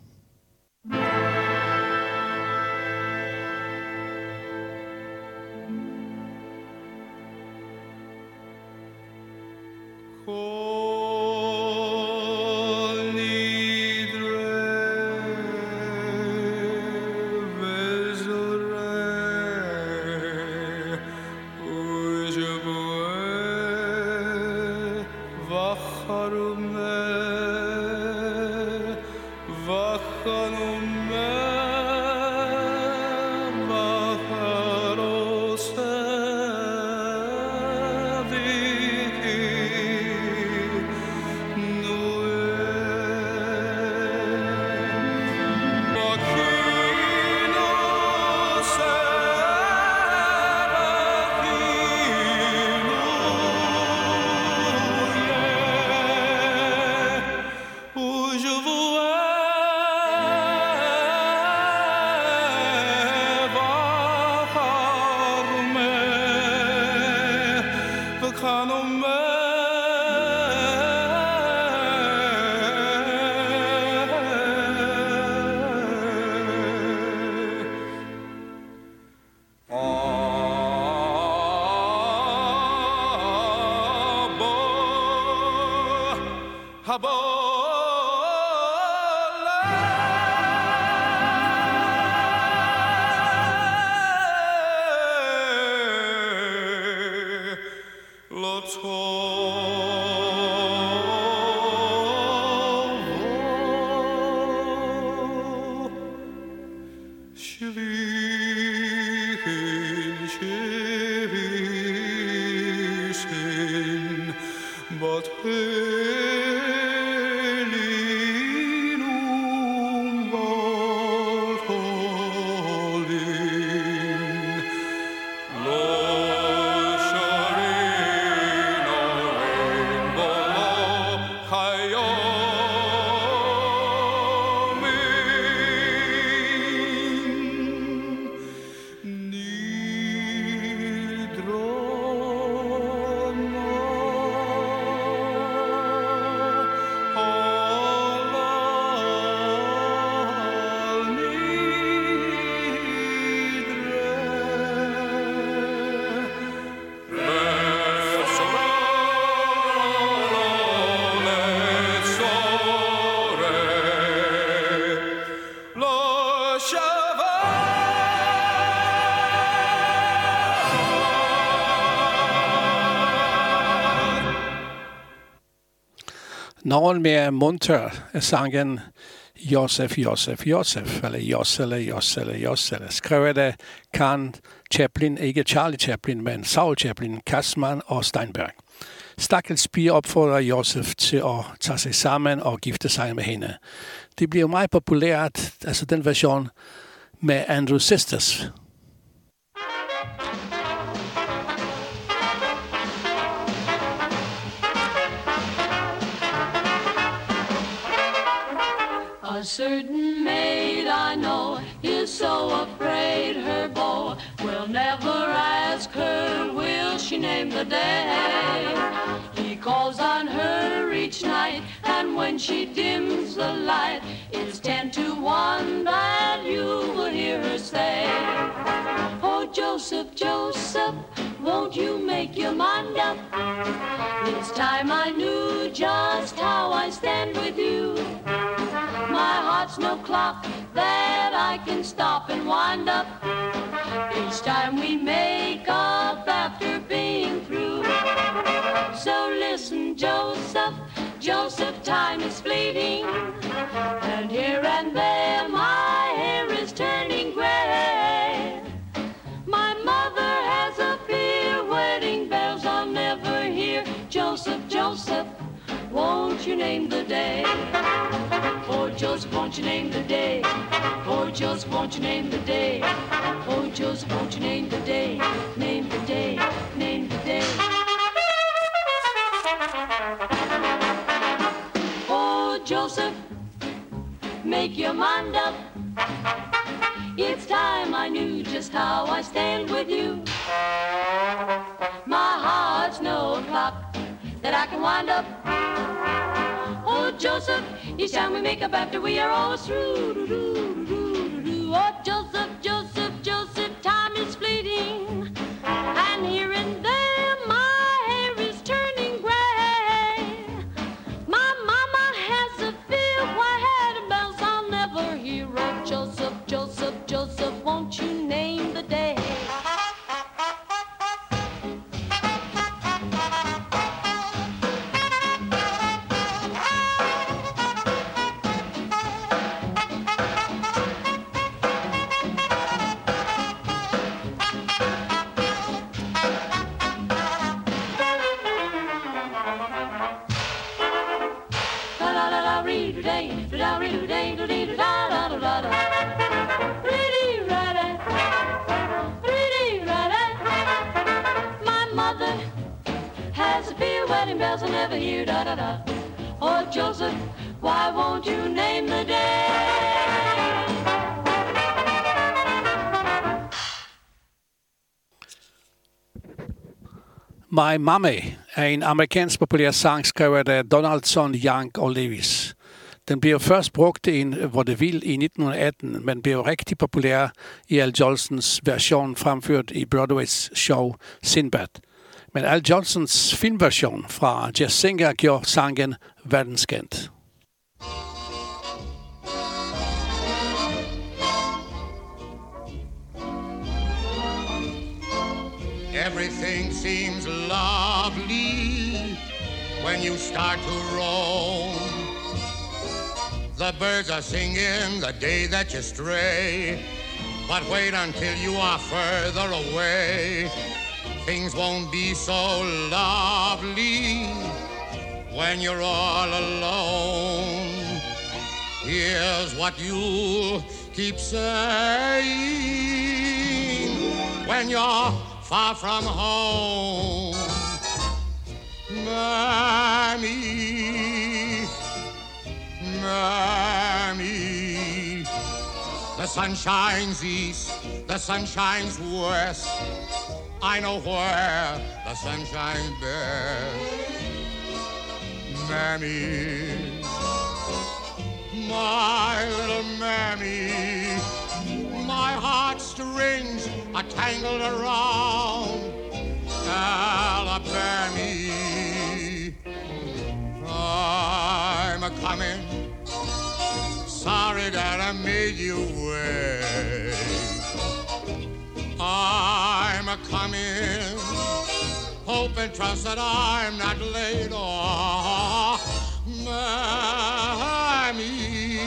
Nogen mere munter er sangen Josef, Josef, Josef, eller Jos, eller Jos, eller Jos, eller skrevet af Karen Chaplin, ikke Charlie Chaplin, men Saul Chaplin, Kassmann og Steinberg. Stakkels piger opfordrer Josef til at tage sig sammen og gifte sig med hende. Det bliver meget populært, altså den version med Andrew Sisters. A certain maid I know is so afraid her beau will never ask her, will she name the day? He calls on her each night, and when she dims the light, it's ten to one that you will hear her say, oh, Joseph, Joseph, won't you make your mind up? It's time I knew just how I stand with you. My heart's no clock that I can stop and wind up each time we make up after being through. So listen, Joseph, Joseph, time is fleeting, and here and there my hair is turning gray. My mother has a fear wedding bells I'll never hear. Joseph, Joseph, won't you name the day? Oh, Joseph, won't you name the day? Oh, Joseph, won't you name the day? Oh, Joseph, won't you name the day? Name the day, name the day. Oh, Joseph, make your mind up. It's time I knew just how I stand with you. My heart's no clock that I can wind up. Oh, Joseph, each time we make up after we are always through. Do, do, do, do, do. Oh, Joseph, Joseph, Joseph, time is fleeting. And here and there my hair is turning gray. My mama has a big white hat and bells I'll never hear of. Joseph, Joseph, Joseph, won't you name the day? My mother has a few wedding bells I'll never hear, da da da. Oh, Joseph, why won't you name the day? My Mommy er en amerikansk populær sang skrevet af Donaldson, Young og Lewis. Den blev først brugt i en vaudeville i nitten atten, men blev rigtig populær i Al Jolsons version fremført i Broadways show Sinbad. Men Al Jolsons filmversion fra Jazz Singer gjorde sangen verdenskendt. Everything seems lovely when you start to roam. The birds are singing the day that you stray, but wait until you are further away. Things won't be so lovely when you're all alone. Here's what you'll keep saying when you're far from home. Mammy, Mammy, the sun shines east, the sun shines west. I know where the sun shines best. Mammy, my little Mammy, my heartstrings are tangled around Alabama. I'm a-comin', sorry that I made you wait. I'm a-comin', hope and trust that I'm not late. Oh, Mammy,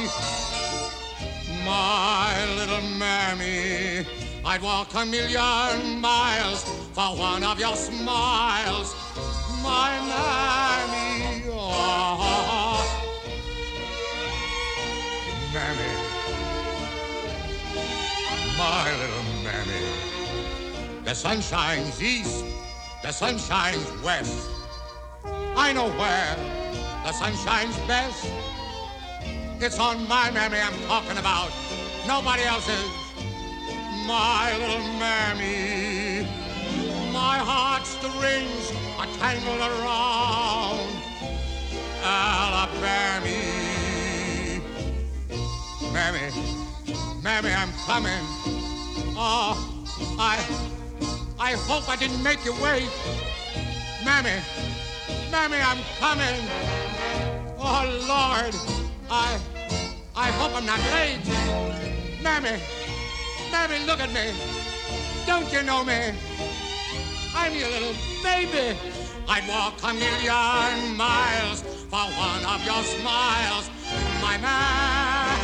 my little Mammy, I'd walk a million miles for one of your smiles, my Mammy. Oh, Mammy, my little Mammy. The sun shines east, the sun shines west. I know where the sun shines best. It's on my Mammy I'm talking about, nobody else's. My little Mammy, my heartstrings are tangled around Alabama. Mammy, Mammy, I'm coming. Oh, I, I hope I didn't make you wait. Mammy, Mammy, I'm coming. Oh, Lord, I, I hope I'm not late. Mammy, Mammy, look at me. Don't you know me? I'm your little baby. I'd walk a million miles for one of your smiles, my Mammy.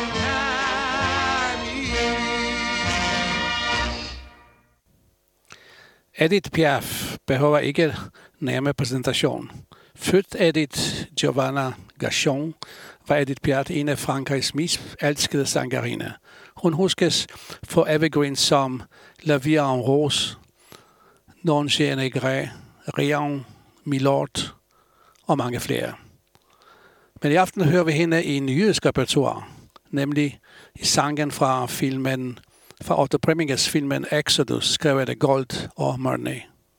Edith Piaf behøver ikke nærmere præsentation. Født Edith Giovanna Gachon var Edith Piaf en af Frankrigs mest elskede sangeriner. Hun huskes for evergreens som La Vie en Rose, Non je negre, Rien, Milord og mange flere. Men i aften hører vi hende i en jødisk repertoire. nemlig i sangen fra filmen, fra Otto Premingers filmen Exodus, skrevet af Gold og Marnay.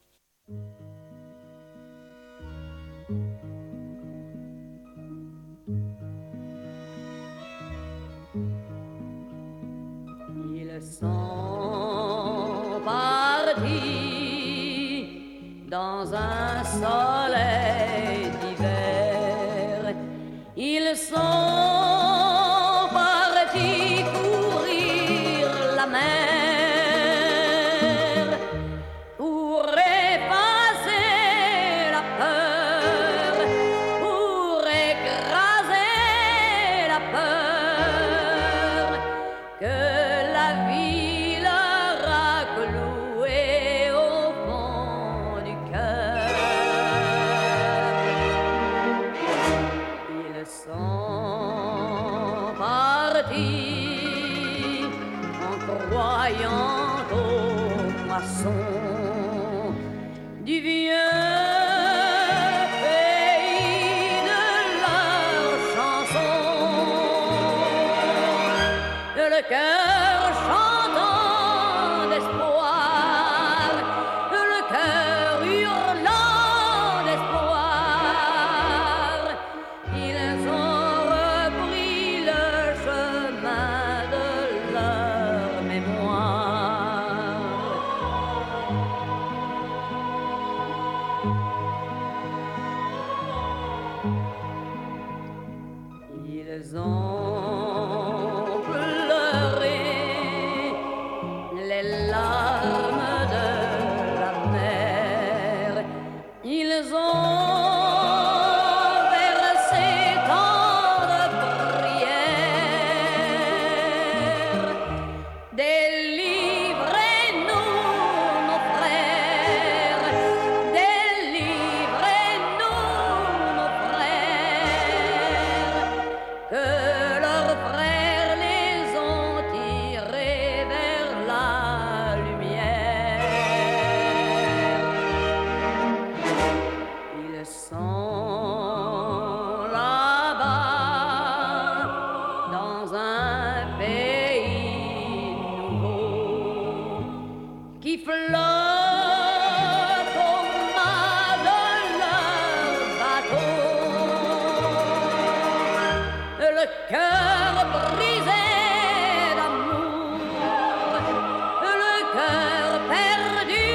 Ils sont partis dans un soleil d'hiver. Ils sont partis courir la mer pour effacer la peur, pour écraser la peur que la vie leur a clouée au fond du cœur. Ils sont partis en croyant aux moissons du vieux pays de leurs chansons. Le cœur chantant d'espoir, le cœur hurlant d'espoir, ils ont repris le chemin de leur mémoire. Ils ont pleuré les larmes de la mer. Ils ont versé tant de prières. Délivrez-nous, nos frères, délivrez-nous, nos frères, que leurs frères les ont tirés vers la lumière. Ils sont là-bas dans un pays nouveau qui flotte au mât de leur bateau. Le cœur brisé d'amour, le cœur perdu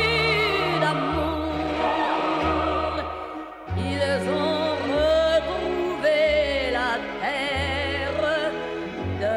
d'amour, ils ont retrouvé la terre de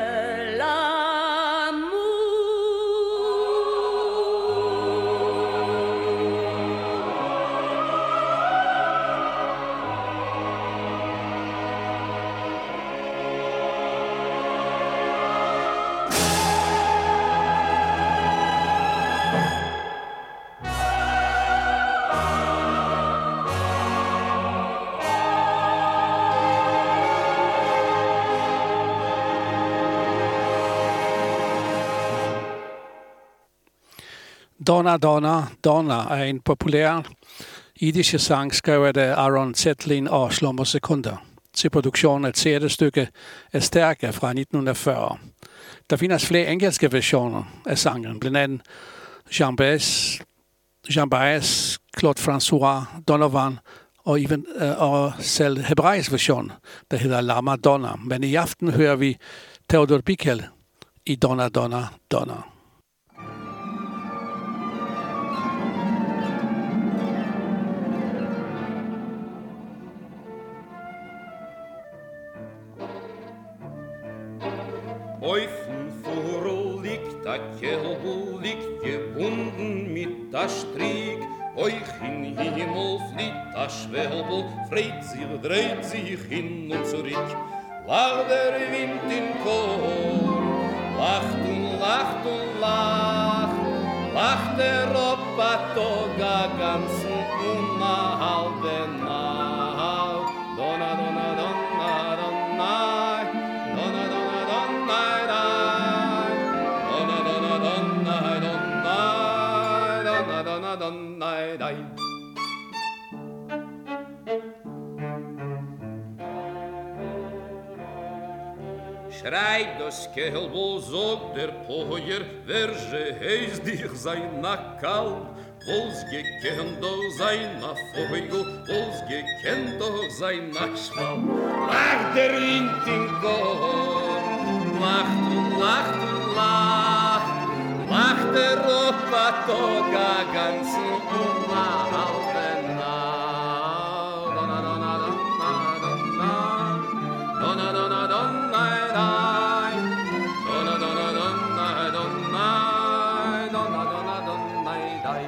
Donna, Donna, Donna er en populær jiddische sang skrevet af Aaron Zetlin og Shlomo Sekunder til produktionen af et teaterstykke af Stærke fra nitten fyrre. Der findes flere engelske versioner af sangen, blandt andet Jean Baez, Jean Baez, Claude François, Donovan og, even, øh, og selv hebraisk version, der hedder La Madonna. Men i aften hører vi Theodor Bickel i Donna, Donna, Donna. Eufen Vorl liegt a Kelbel liegt gebunden mit a Strick. Euch in Himmel flieht a Schwelbel, freit sich, dreht sich hin und zurück. Lacht der Wind in Chor, lacht und lacht und lacht, lacht der Opa-Toga ganzen und a halbe Nacht. Donna, Donna, Donna, Donna, Donna, Donna, Donna, Donna, Donna, Donna, Donna, Donna, Donna, Donna. Schreit das Kelbo, sagt der Poier, wer je heiß dich sein Nackal, wo's gekennt doch sein Vogel, wo's gekennt doch sein Nackschwal. Lacht der Wind in Korn, lacht und lacht und lacht, lacht der Opatoga ganzen unhalten Nacht. Donna, donna, donna, donna, donna, donna, donna, donna, donna, donna, donna, donna, donna, donna, donna.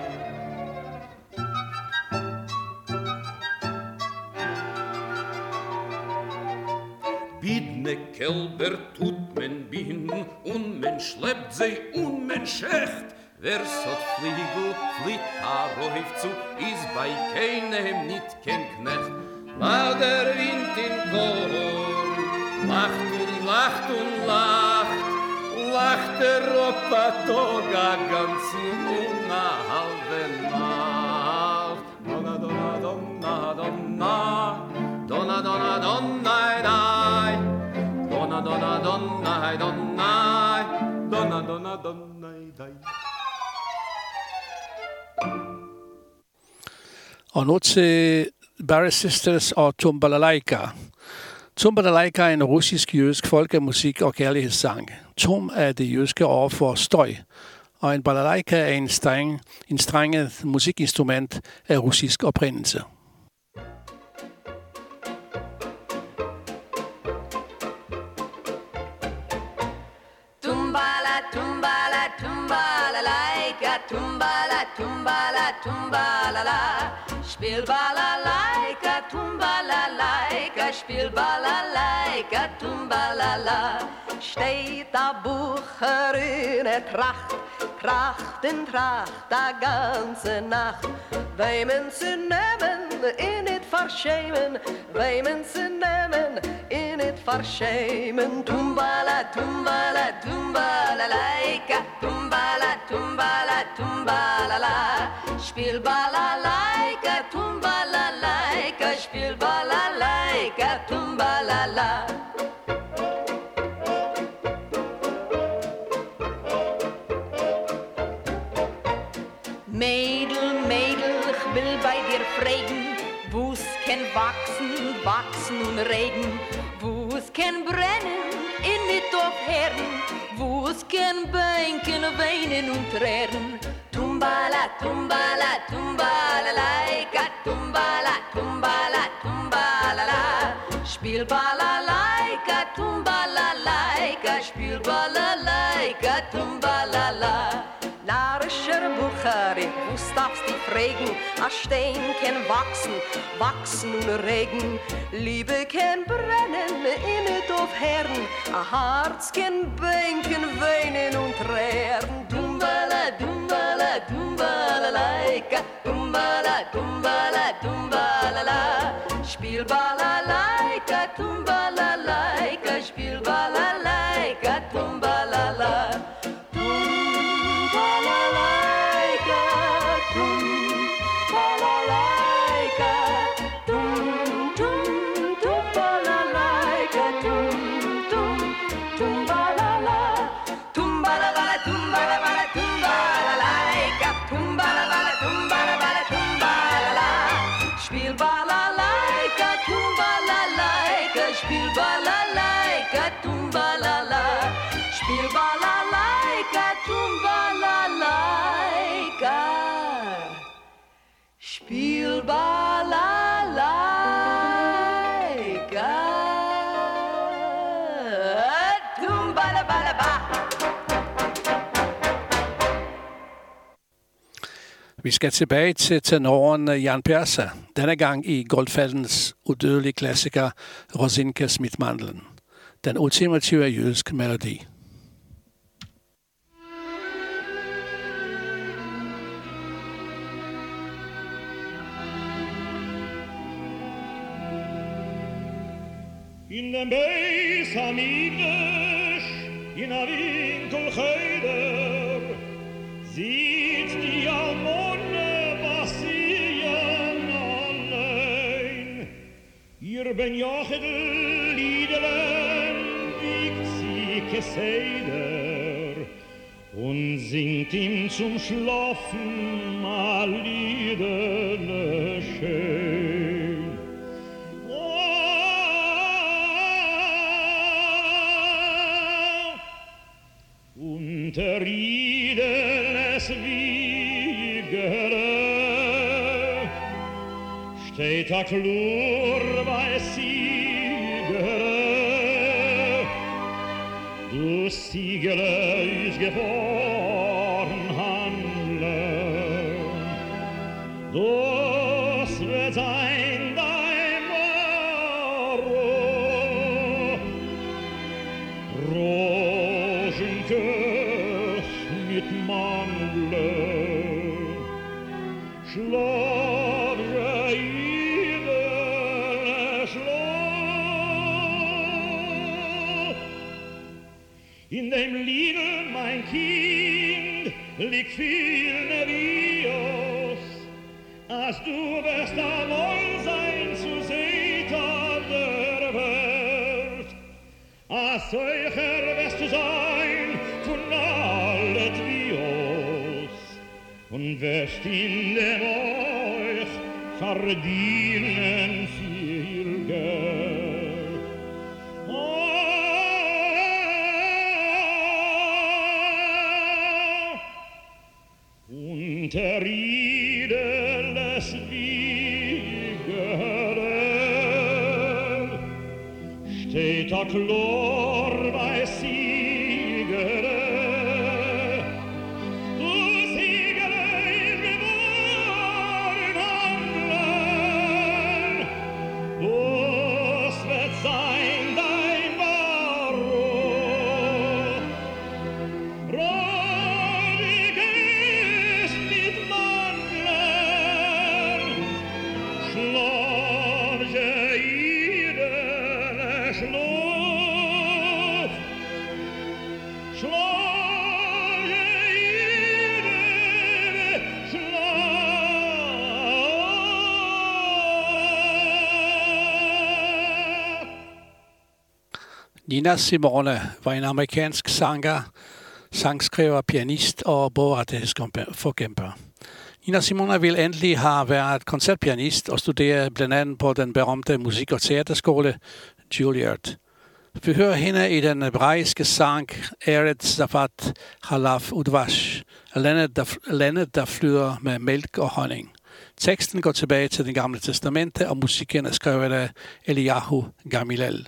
Bidne Kälber tut men binden, und men schleppt sie, und men schächt. Wer's hat Fliegel, flitt a Räuf zu, is bei keinem nit kein Knecht. Lacht der Wind in Korn, lacht und lacht und lacht, lacht der Opatoga ganzen unhalben Nacht. Donna, donna, donna, donna, donna, donna, donna, dai. Donna, donna, donna, donna, donna, donna, donna, dai. Og nu til Barry Sisters og Tumbalalaika. Tumbalalaika er en russisk-jødisk folkemusik og kærlighedssang. Tum er det jødiske ord for støj, og en balalaika er en, streng, en strenget musikinstrument af russisk oprindelse. Tumbala, tumbala, tumbalalaika, tumbala, tumbala, tumbalala. Spiel balalaika, tumbalalaika, spiel balalaika, tumbalala. Steht a Bucher in der Tracht, Tracht in Tracht, a ganze Nacht. Weimen zu nehmen, in it verschämen, weimen zu nehmen, in it verschämen. Tumbala, tumbala, tumbalalaika, tumbala, tumbala, tumbalala. Spiel balalaika, tumbalalaika, spiel balalaika, tumbalala. Mädel, Mädel, ich will bei dir fragen, wo's kann wachsen, wachsen und regen, wo's kann brennen, in nicht auf Herden, wo's kann bänken, weinen und tränen. Tumbala, tumbala, tumbala, laika, tumbala, tumbala, tumbala, la. Spiel balalaika, tumbala, laika, spiel balalaika, tumbala, la. Narischer Buchari, wo darfst du fragen? A Stein kann wachsen, wachsen und regen. Liebe kann brennen, innet auf Herren. A Herz kann bänken, weinen und tränen. Tumbala, tumbala, tumbala, laika, tumbala, tumbala, tumbala, la. Spiel balalaika, tumbala, laika, spiel balalaika, tumbala, la. Spiel balalaika, tumbalabalaba. Vi skal tilbage til tenoren Jan Persa, denne gang i Goldfaldens udødelige klassiker Rosinka Smitmandlen, den ultimative jødiske melodi. In dem Beis Hamikdash, in a Winkel Cheder, sieht die Almone passieren allein. Ihr Ben Jochel Liedelen wiegt sie Seder und singt ihm zum Schlafen a Liedele schön. Oh, unter Riedeles Wiegere steht a Klur bei Siegere. Du Siegele ist geboren handeln, das wird sein dein Morrow. Rosenkuss mit Mandeln, schlaf Reide, schlaf. In dem Liedl, mein Kind, liegt viel Nevios, als du wirst allein sein zu Seite der Welt. Als solcher wirst du sein von allen Vios und wirst in dem euch verdienen viel Geld. Oh, unter Riedeles Wiegere steht a Klor bei Siegere. Du Siegere ist geboren handeln, das wird sein dein Varro. Rodiges mit Mandeln, schlafje Idele, schlaf, schlafje Idele, schlaf. Nina Simone var en amerikansk sanger, sangskriver, pianist og bogrettighedsforkæmper. Nina Simone ville endelig have været koncertpianist og studere blandt andet på den berømte musik- og teaterskole Juilliard. Vi hører hende i den hebraiske sang Eretz Zafat Halaf Udvash, landet der, landet der flyder med mælk og honning. Teksten går tilbage til det gamle testamente, og musikken er skrevet af Eliyahu Gamilel.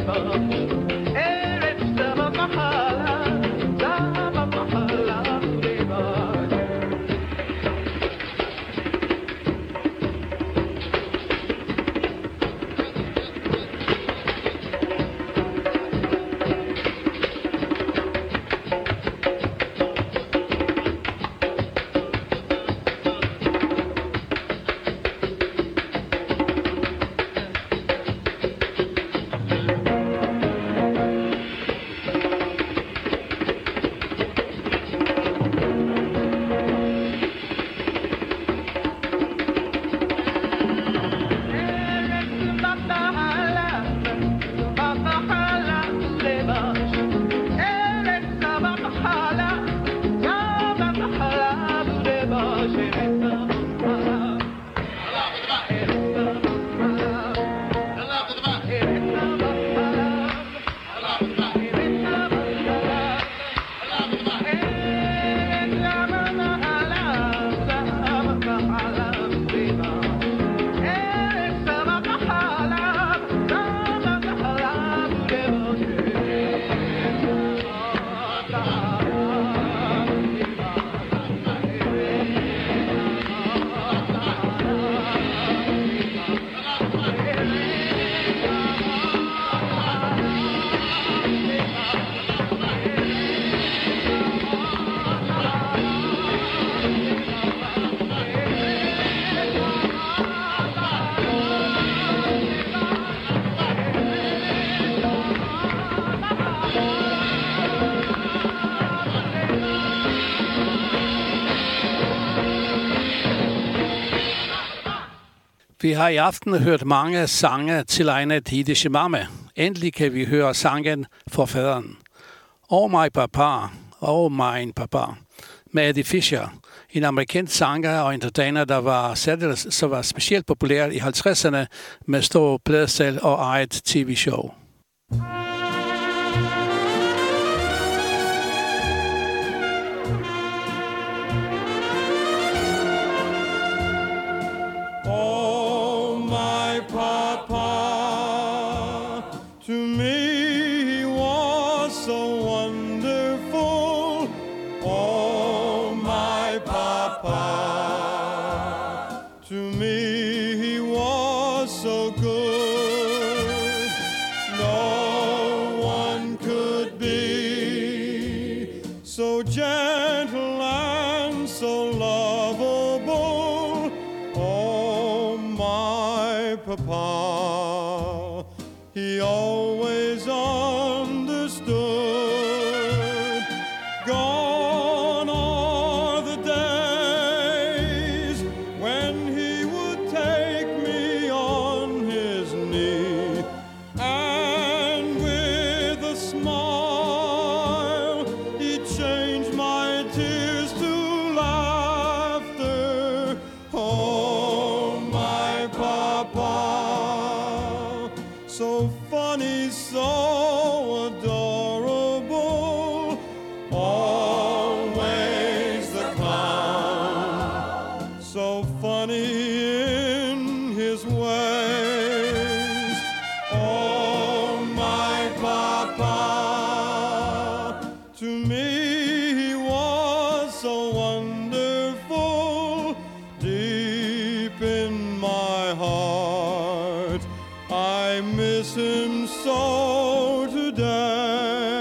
Eretz Vi har i aften hørt mange sange tilegnet jiddische Mame. Endelig kan vi høre sangen for faderen. Oh my papa, oh my papa, med Eddie Fisher. En amerikansk sanger og entertainer, der var, særdeles, så var specielt populær i halvtredserne med stor pladesalg og eget tv-show. Papa, he always understood. Gone are the days when he would take me on his knee, and with a smile he'd change my tears to laughter. Oh, my papa, so funny, so adorable, always the clown, so funny in his ways. Oh, my papa, to me he was so wonderful, deep in my heart I miss him so today.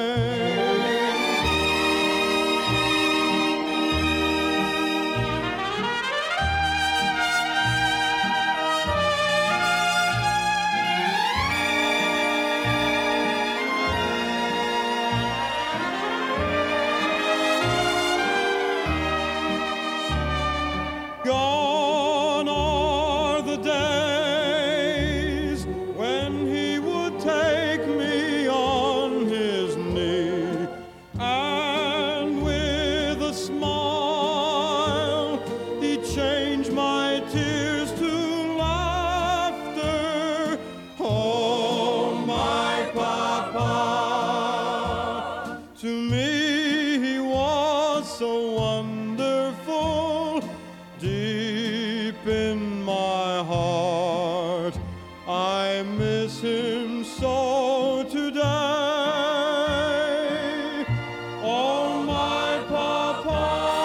Gone are the days when he would take me on his knee, and with a smile he'd change my tears to laughter. Oh, my papa, to me he was so wonderful, deep in my heart I miss him so today. Oh, my papa,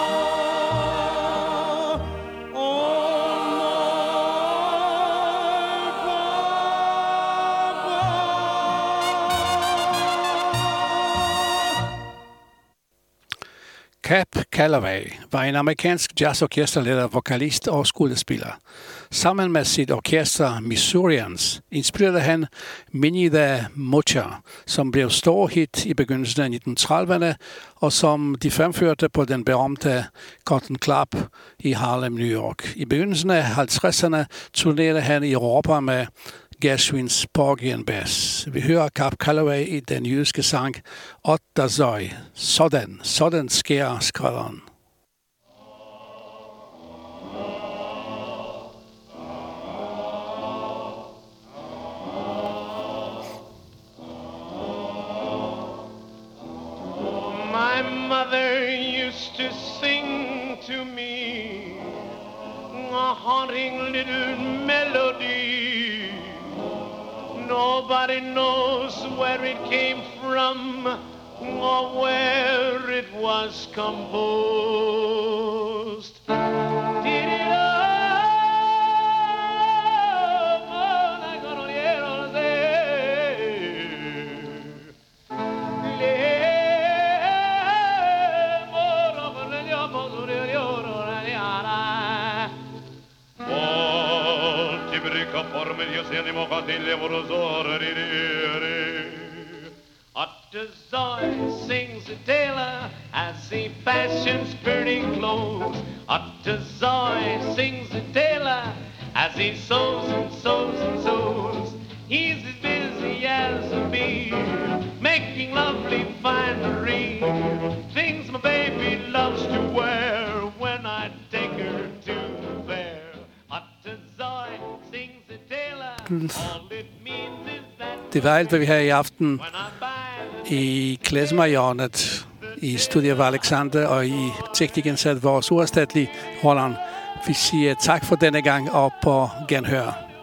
Cab Calloway var en amerikansk jazzorkesterleder, vokalist og skuespiller. Sammen med sit orkester Missourians inspirerede han Minnie the Moocher, som blev stor hit i begyndelsen af nitten trediverne, og som de fremførte på den berømte Cotton Club i Harlem, New York. I begyndelsen af halvtredserne turnerede han i Europa med Gershwins Porgy and Bess. Vi hører Cab Calloway i den jødiske sang Otta Zoi. Sådan, sådan sker skrædderen. My mother used to sing to me a haunting little melody. Nobody knows where it came from or where it was composed. Did it Ottazoy sings a tailor as he fashions pretty clothes. Ottazoy sings a tailor as he sews and sews and sews. He's as busy as a bee, making lovely finery, things my baby loves to wear when I take her to bear. Ottazoy sings a tailor, all it means is that Det var alt, hvad vi havde i aften i Klezmer-hjørnet. I studiet var Alexander, og i teknikken sad vores uerstattelige Roland. Vi siger tak for denne gang, og på genhør.